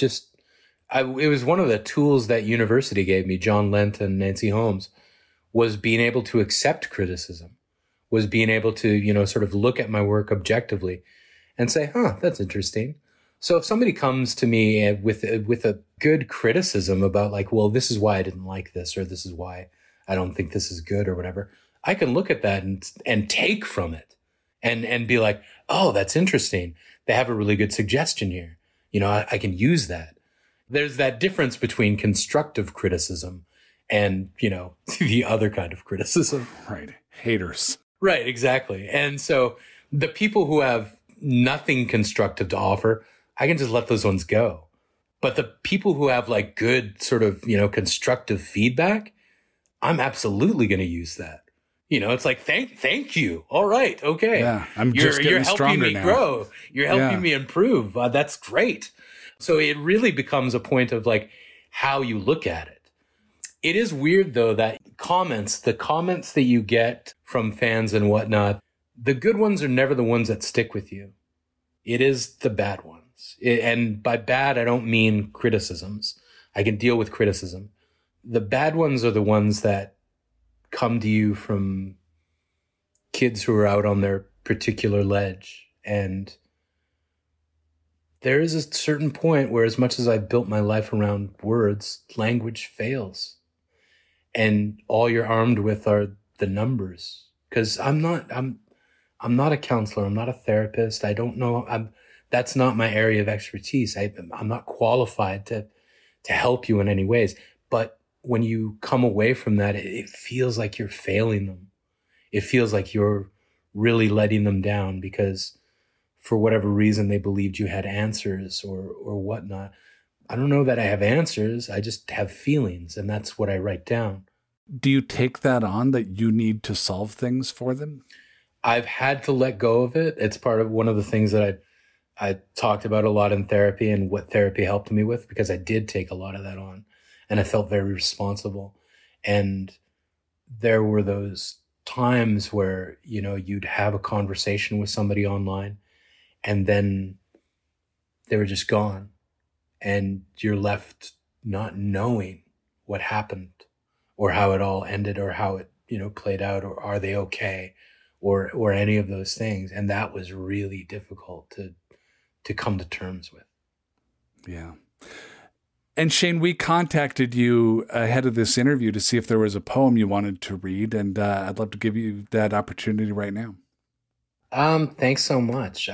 it was one of the tools that university gave me, John Lent and Nancy Holmes, was being able to accept criticism, was being able to, sort of look at my work objectively and say, that's interesting. So if somebody comes to me with a good criticism about like, well, this is why I didn't like this, or this is why I don't think this is good, or whatever, I can look at that and take from it and be like, oh, that's interesting. They have a really good suggestion here. I can use that. There's that difference between constructive criticism and, the other kind of criticism.
Right. Haters.
Right, exactly. And so the people who have nothing constructive to offer, I can just let those ones go. But the people who have like good sort of, constructive feedback, I'm absolutely going to use that. It's like, thank you. All right. Okay.
Yeah, you're
helping me
now.
Grow. You're helping me improve. That's great. So it really becomes a point of like how you look at it. It is weird though that the comments that you get from fans and whatnot, the good ones are never the ones that stick with you. It is the bad ones. And by bad, I don't mean criticisms. I can deal with criticism. The bad ones are the ones that come to you from kids who are out on their particular ledge. And there is a certain point where, as much as I've built my life around words, language fails. And all you're armed with are the numbers. Because I'm not a counselor. I'm not a therapist. I don't know. That's not my area of expertise. I'm not qualified to help you in any ways. But when you come away from that, it feels like you're failing them. It feels like you're really letting them down because for whatever reason they believed you had answers or whatnot. I don't know that I have answers. I just have feelings, and that's what I write down.
Do you take that on, that you need to solve things for them?
I've had to let go of it. It's part of one of the things that I talked about a lot in therapy and what therapy helped me with, because I did take a lot of that on and I felt very responsible. And there were those times where, you'd have a conversation with somebody online and then they were just gone and you're left not knowing what happened or how it all ended or how it, played out, or are they okay, or any of those things. And that was really difficult to come to terms with.
Yeah. And Shane, we contacted you ahead of this interview to see if there was a poem you wanted to read, and I'd love to give you that opportunity right now.
Thanks so much.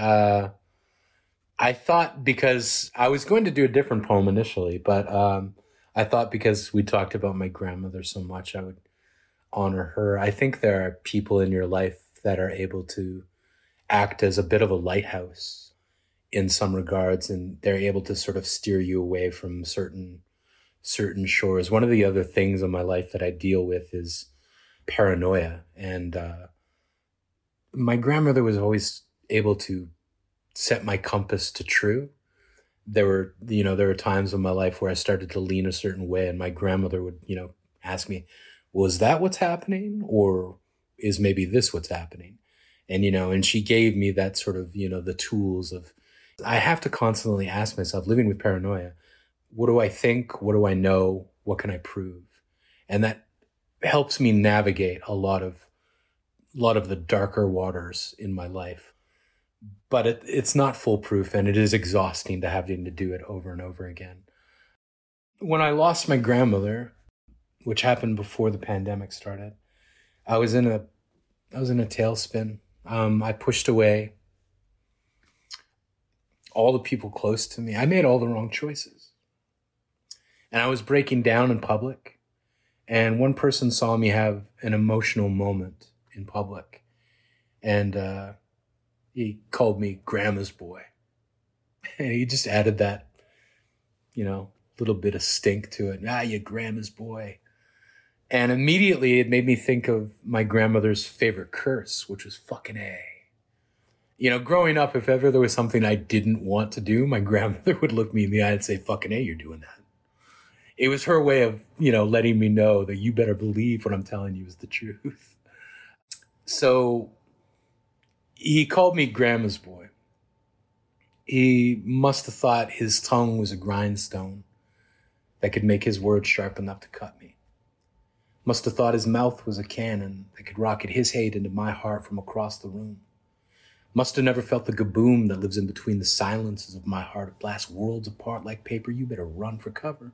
I thought, because I was going to do a different poem initially, but I thought because we talked about my grandmother so much, I would honor her. I think there are people in your life that are able to act as a bit of a lighthouse in some regards, and they're able to sort of steer you away from certain shores. One of the other things in my life that I deal with is paranoia. And my grandmother was always able to set my compass to true. There were times in my life where I started to lean a certain way, and my grandmother would, ask me, was that what's happening? Or is maybe this what's happening? And, and she gave me that sort of, the tools of, I have to constantly ask myself, living with paranoia, what do I think? What do I know? What can I prove? And that helps me navigate a lot of the darker waters in my life. But it's not foolproof, and it is exhausting to having to do it over and over again. When I lost my grandmother, which happened before the pandemic started, I was in a tailspin. I pushed away all the people close to me. I made all the wrong choices. And I was breaking down in public. And one person saw me have an emotional moment in public. And he called me Grandma's boy. And he just added that, little bit of stink to it. You Grandma's boy. And immediately it made me think of my grandmother's favorite curse, which was fucking A. Growing up, if ever there was something I didn't want to do, my grandmother would look me in the eye and say, fucking A, you're doing that. It was her way of, letting me know that you better believe what I'm telling you is the truth. So he called me Grandma's boy. He must have thought his tongue was a grindstone that could make his words sharp enough to cut me. Must have thought his mouth was a cannon that could rocket his hate into my heart from across the room. Must have never felt the gaboom that lives in between the silences of my heart. It blasts worlds apart like paper. You better run for cover.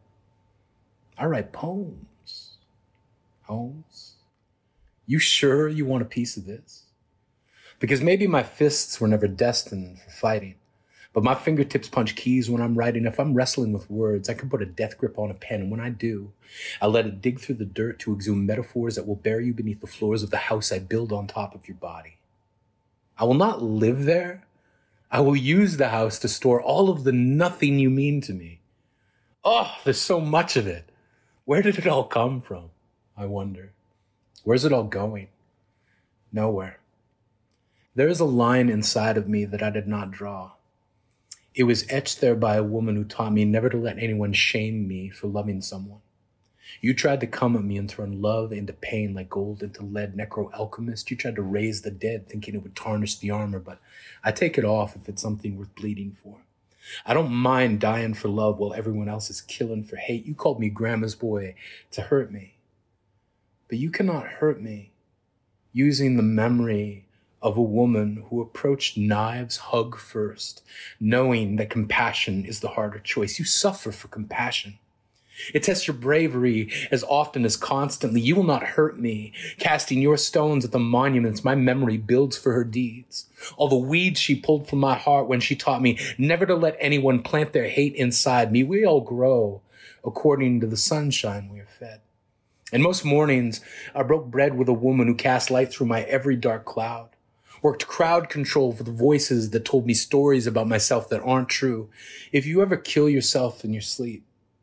I write poems. Holmes, you sure you want a piece of this? Because maybe my fists were never destined for fighting, but my fingertips punch keys when I'm writing. If I'm wrestling with words, I can put a death grip on a pen, and when I do, I let it dig through the dirt to exhume metaphors that will bury you beneath the floors of the house I build on top of your body. I will not live there. I will use the house to store all of the nothing you mean to me. Oh, there's so much of it. Where did it all come from? I wonder. Where's it all going? Nowhere. There is a line inside of me that I did not draw. It was etched there by a woman who taught me never to let anyone shame me for loving someone. You tried to come at me and turn love into pain like gold into lead, necro-alchemist. You tried to raise the dead thinking it would tarnish the armor, but I take it off if it's something worth bleeding for. I don't mind dying for love while everyone else is killing for hate. You called me Grandma's boy to hurt me. But you cannot hurt me using the memory of a woman who approached knives hug first, knowing that compassion is the harder choice. You suffer for compassion. It tests your bravery as often as constantly. You will not hurt me, casting your stones at the monuments my memory builds for her deeds. All the weeds she pulled from my heart when she taught me never to let anyone plant their hate inside me. We all grow according to the sunshine we are fed. And most mornings, I broke bread with a woman who cast light through my every dark cloud. Worked crowd control for the voices that told me stories about myself that aren't true. If you ever kill yourself in your sleep,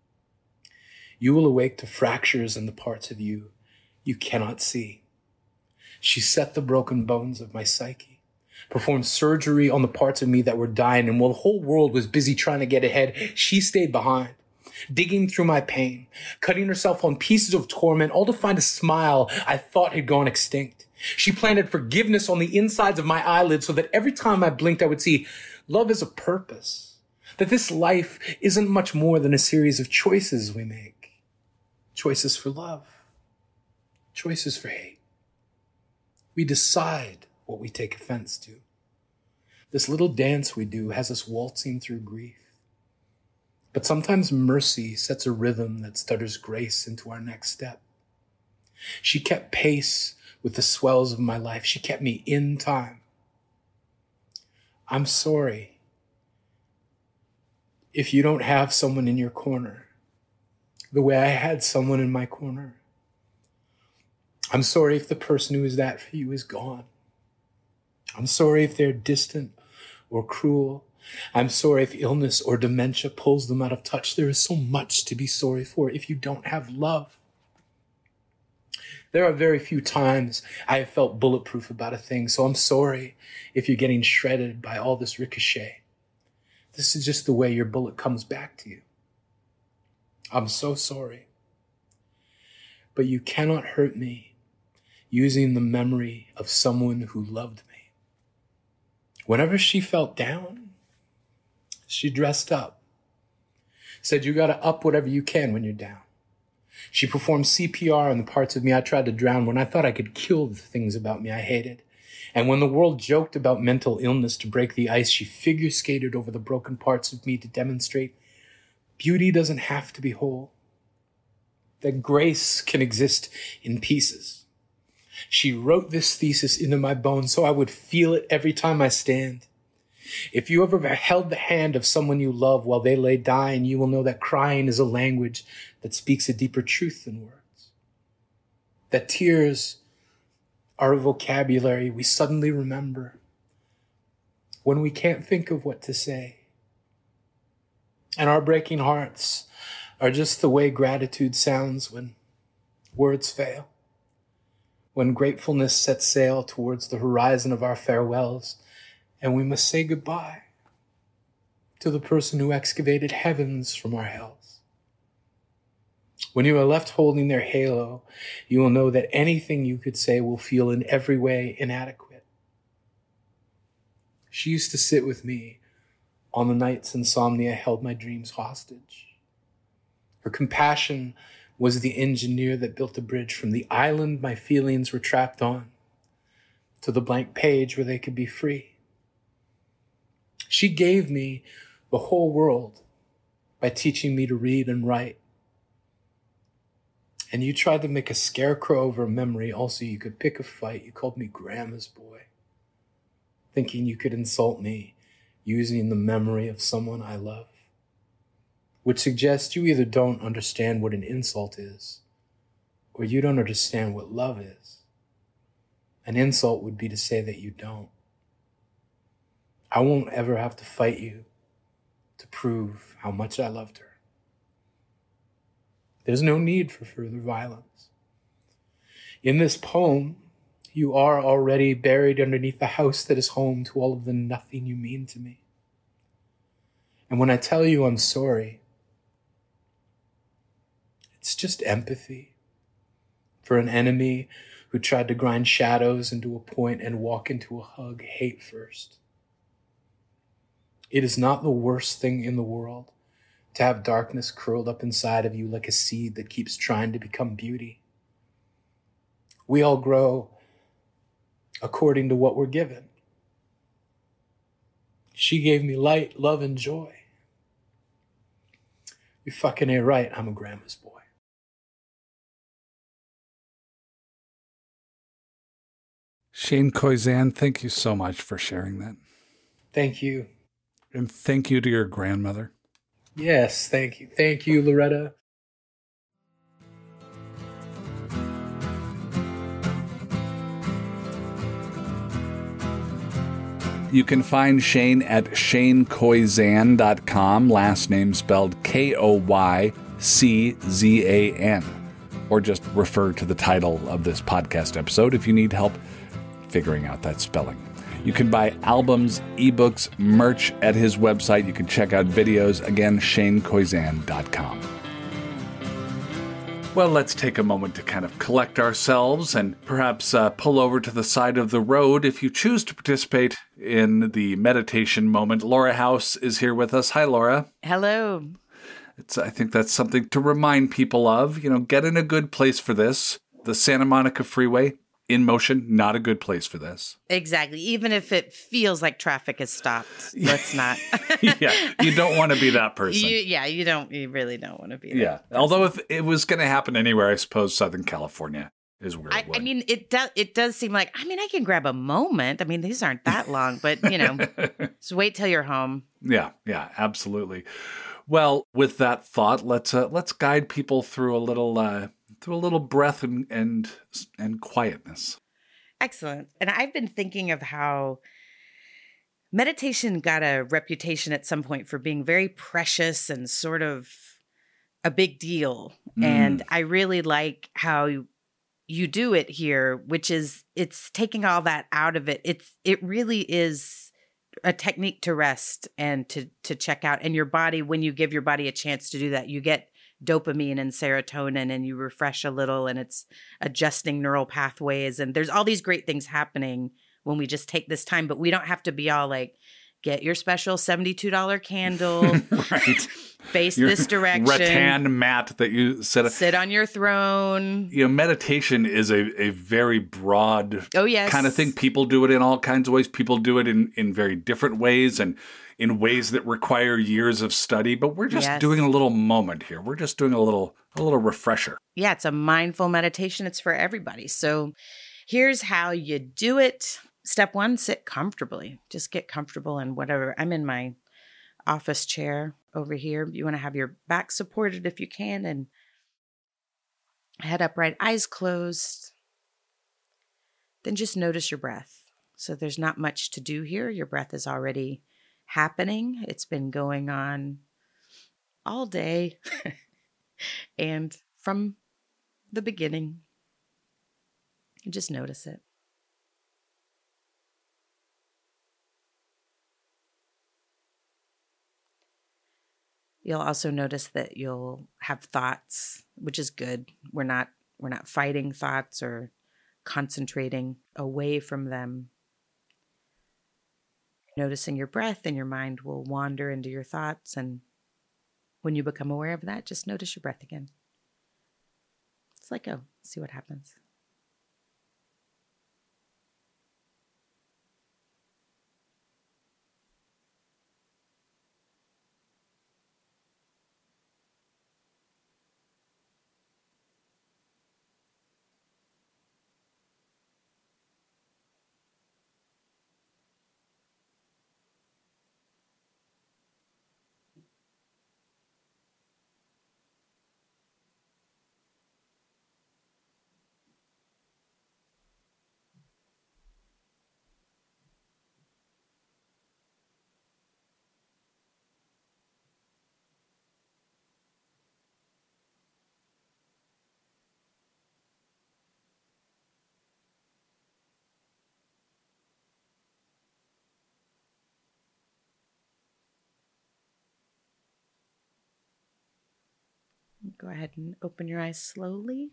you will awake to fractures in the parts of you you cannot see. She set the broken bones of my psyche, performed surgery on the parts of me that were dying, and while the whole world was busy trying to get ahead, she stayed behind, digging through my pain, cutting herself on pieces of torment, all to find a smile I thought had gone extinct. She planted forgiveness on the insides of my eyelids so that every time I blinked, I would see love as a purpose, that this life isn't much more than a series of choices we make. Choices for love, choices for hate. We decide what we take offense to. This little dance we do has us waltzing through grief. But sometimes mercy sets a rhythm that stutters grace into our next step. She kept pace with the swells of my life. She kept me in time. I'm sorry if you don't have someone in your corner the way I had someone in my corner. I'm sorry if the person who is that for you is gone. I'm sorry if they're distant or cruel. I'm sorry if illness or dementia pulls them out of touch. There is so much to be sorry for if you don't have love. There are very few times I have felt bulletproof about a thing, so I'm sorry if you're getting shredded by all this ricochet. This is just the way your bullet comes back to you. I'm so sorry. But you cannot hurt me using the memory of someone who loved me. Whenever she felt down, she dressed up. Said, you gotta up whatever you can when you're down. She performed CPR on the parts of me I tried to drown when I thought I could kill the things about me I hated. And when the world joked about mental illness to break the ice, she figure skated over the broken parts of me to demonstrate beauty doesn't have to be whole. That grace can exist in pieces. She wrote this thesis into my bones so I would feel it every time I stand. If you ever held the hand of someone you love while they lay dying, you will know that crying is a language that speaks a deeper truth than words. That tears are a vocabulary we suddenly remember when we can't think of what to say. And our breaking hearts are just the way gratitude sounds when words fail. When gratefulness sets sail towards the horizon of our farewells, and we must say goodbye to the person who excavated heavens from our hells. When you are left holding their halo, you will know that anything you could say will feel in every way inadequate. She used to sit with me on the nights insomnia held my dreams hostage. Her compassion was the engineer that built a bridge from the island my feelings were trapped on to the blank page where they could be free. She gave me the whole world by teaching me to read and write. And you tried to make a scarecrow over a memory also you could pick a fight. You called me grandma's boy, thinking you could insult me using the memory of someone I love, which suggests you either don't understand what an insult is or you don't understand what love is. An insult would be to say that you don't. I won't ever have to fight you to prove how much I loved her. There's no need for further violence. In this poem, you are already buried underneath the house that is home to all of the nothing you mean to me. And when I tell you I'm sorry, it's just empathy for an enemy who tried to grind shadows into a point and walk into a hug hate first. It is not the worst thing in the world to have darkness curled up inside of you like a seed that keeps trying to become beauty. We all grow according to what we're given. She gave me light, love, and joy. You fucking ain't right, I'm a grandma's boy.
Shane Koyczan, thank you so much for sharing that.
Thank you.
And thank you to your grandmother.
Yes, thank you. Thank you, Loretta.
You can find Shane at shanekoyczan.com, last name spelled Koyczan, or just refer to the title of this podcast episode if you need help figuring out that spelling. You can buy albums, ebooks, merch at his website. You can check out videos. Again, shanekoyczan.com. Well, let's take a moment to kind of collect ourselves and perhaps pull over to the side of the road if you choose to participate in the meditation moment. Laura House is here with us. Hi, Laura.
Hello.
I think that's something to remind people of. Get in a good place for this. The Santa Monica Freeway, in motion, not a good place for this.
Exactly. Even if it feels like traffic has stopped, let's not.
Yeah, you don't want to be that person.
You really don't want to be that
Yeah.
person.
Although if it was going to happen anywhere, I suppose Southern California is where it would.
I mean, it does seem like, I can grab a moment. These aren't that long, but, just wait till you're home.
Yeah, absolutely. Well, with that thought, let's guide people through a little breath and quietness.
Excellent. And I've been thinking of how meditation got a reputation at some point for being very precious and sort of a big deal. And I really like how you do it here, which is it's taking all that out of it. It really is a technique to rest and to check out. And your body, when you give your body a chance to do that, you get dopamine and serotonin and you refresh a little, and it's adjusting neural pathways. And there's all these great things happening when we just take this time, but we don't have to be all like, get your special $72 candle,
Right.
face
Your
this direction,
rattan mat that you
sit on your throne.
Meditation is a very broad
yes.
kind of thing. People do it in all kinds of ways. People do it in very different ways and in ways that require years of study. But we're just doing a little moment here. We're just doing a little refresher.
Yeah, it's a mindful meditation. It's for everybody. So here's how you do it. Step 1, sit comfortably. Just get comfortable in whatever. I'm in my office chair over here. You want to have your back supported if you can, and head upright, eyes closed. Then just notice your breath. So there's not much to do here. Your breath is already happening. It's been going on all day and from the beginning. Just notice it. You'll also notice that you'll have thoughts, which is good. We're not fighting thoughts or concentrating away from them. Noticing your breath, and your mind will wander into your thoughts. And when you become aware of that, just notice your breath again. Just let go. See what happens. Go ahead and open your eyes slowly.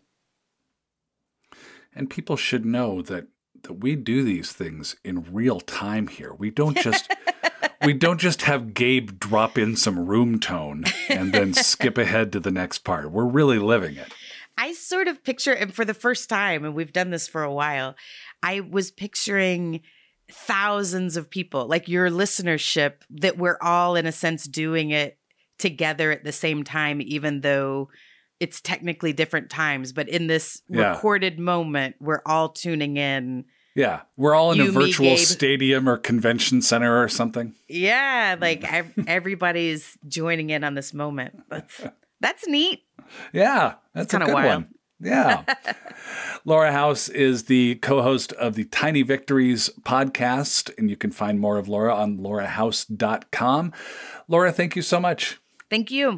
And people should know that we do these things in real time here. We don't just have Gabe drop in some room tone and then skip ahead to the next part. We're really living it.
I sort of picture, and for the first time, and we've done this for a while, I was picturing thousands of people, like your listenership, that we're all in a sense doing it together at the same time, even though it's technically different times. But in this recorded moment, we're all tuning in.
Yeah. We're all in a virtual stadium or convention center or something.
Yeah. Like everybody's joining in on this moment. That's neat.
Yeah. That's kind of a good one. Yeah. Laura House is the co-host of the Tiny Victories podcast, and you can find more of Laura on laurahouse.com. Laura, thank you so much.
Thank you.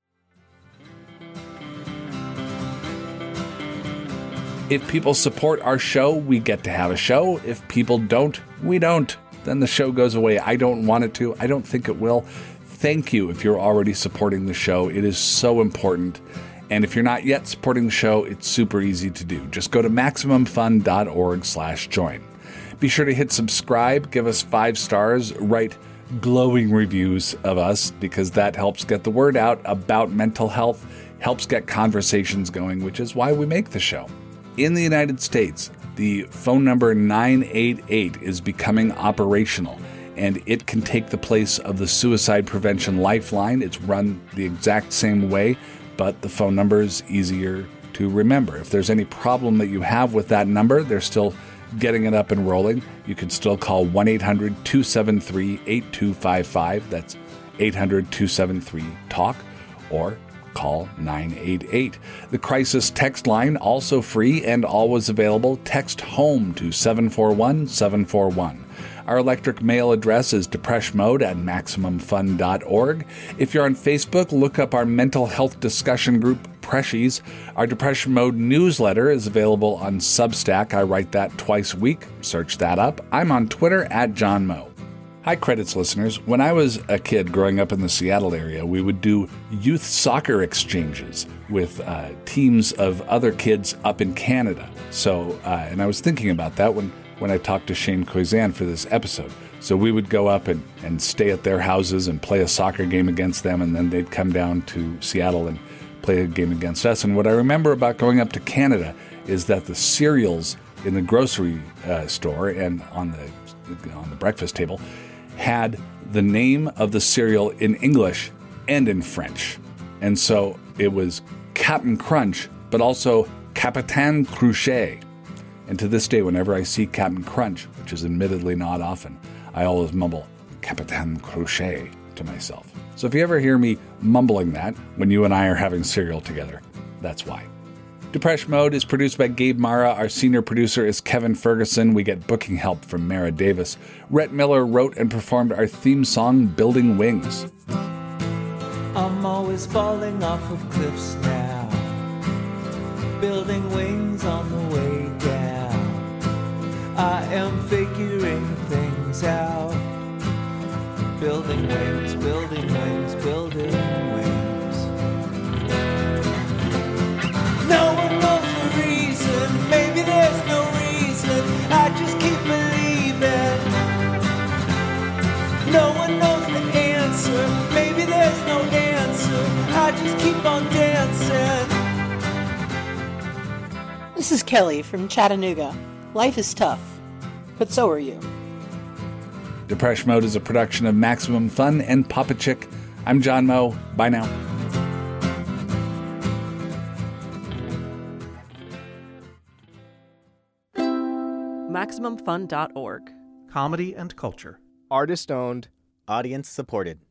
If people support our show, we get to have a show. If people don't, we don't. Then the show goes away. I don't want it to. I don't think it will. Thank you if you're already supporting the show. It is so important. And if you're not yet supporting the show, it's super easy to do. Just go to MaximumFun.org/join. Be sure to hit subscribe, give us 5 stars, write glowing reviews of us, because that helps get the word out about mental health, helps get conversations going, which is why we make the show. In the United States, the phone number 988 is becoming operational, and it can take the place of the Suicide Prevention Lifeline. It's run the exact same way, but the phone number is easier to remember. If there's any problem that you have with that number, they're still getting it up and rolling. You can still call 1-800-273-8255. That's 800-273-TALK, or call 988. The crisis text line, also free and always available. Text HOME to 741-741. Our electric mail address is depreshmode@maximumfun.org. If you're on Facebook, look up our mental health discussion group, Preshies. Our Depression Mode newsletter is available on Substack. I write that twice a week. Search that up. I'm on Twitter @JohnMo. Hi, Credits listeners. When I was a kid growing up in the Seattle area, we would do youth soccer exchanges with teams of other kids up in Canada. So, and I was thinking about that when I talked to Shane Koizan for this episode. So we would go up and stay at their houses and play a soccer game against them, and then they'd come down to Seattle and play a game against us. And what I remember about going up to Canada is that the cereals in the grocery store and on the breakfast table had the name of the cereal in English and in French. And so it was Captain Crunch, but also Capitaine Cruchet. And to this day, whenever I see Captain Crunch, which is admittedly not often, I always mumble Capitaine Cruchet to myself. So if you ever hear me mumbling that when you and I are having cereal together, that's why. Depression Mode is produced by Gabe Mara. Our senior producer is Kevin Ferguson. We get booking help from Mara Davis. Rhett Miller wrote and performed our theme song, Building Wings.
I'm always falling off of cliffs now, building wings on the way down. I am figuring things out, building wings, building wings, building wings. No one knows the reason, maybe there's no reason, I just keep believing. No one knows the answer, maybe there's no answer, I just keep on dancing.
This is Kelly from Chattanooga. Life is tough, but so are you.
Depression Mode is a production of Maximum Fun and Papa Chick. I'm John Moe. Bye now.
MaximumFun.org.
Comedy and culture.
Artist owned. Audience supported.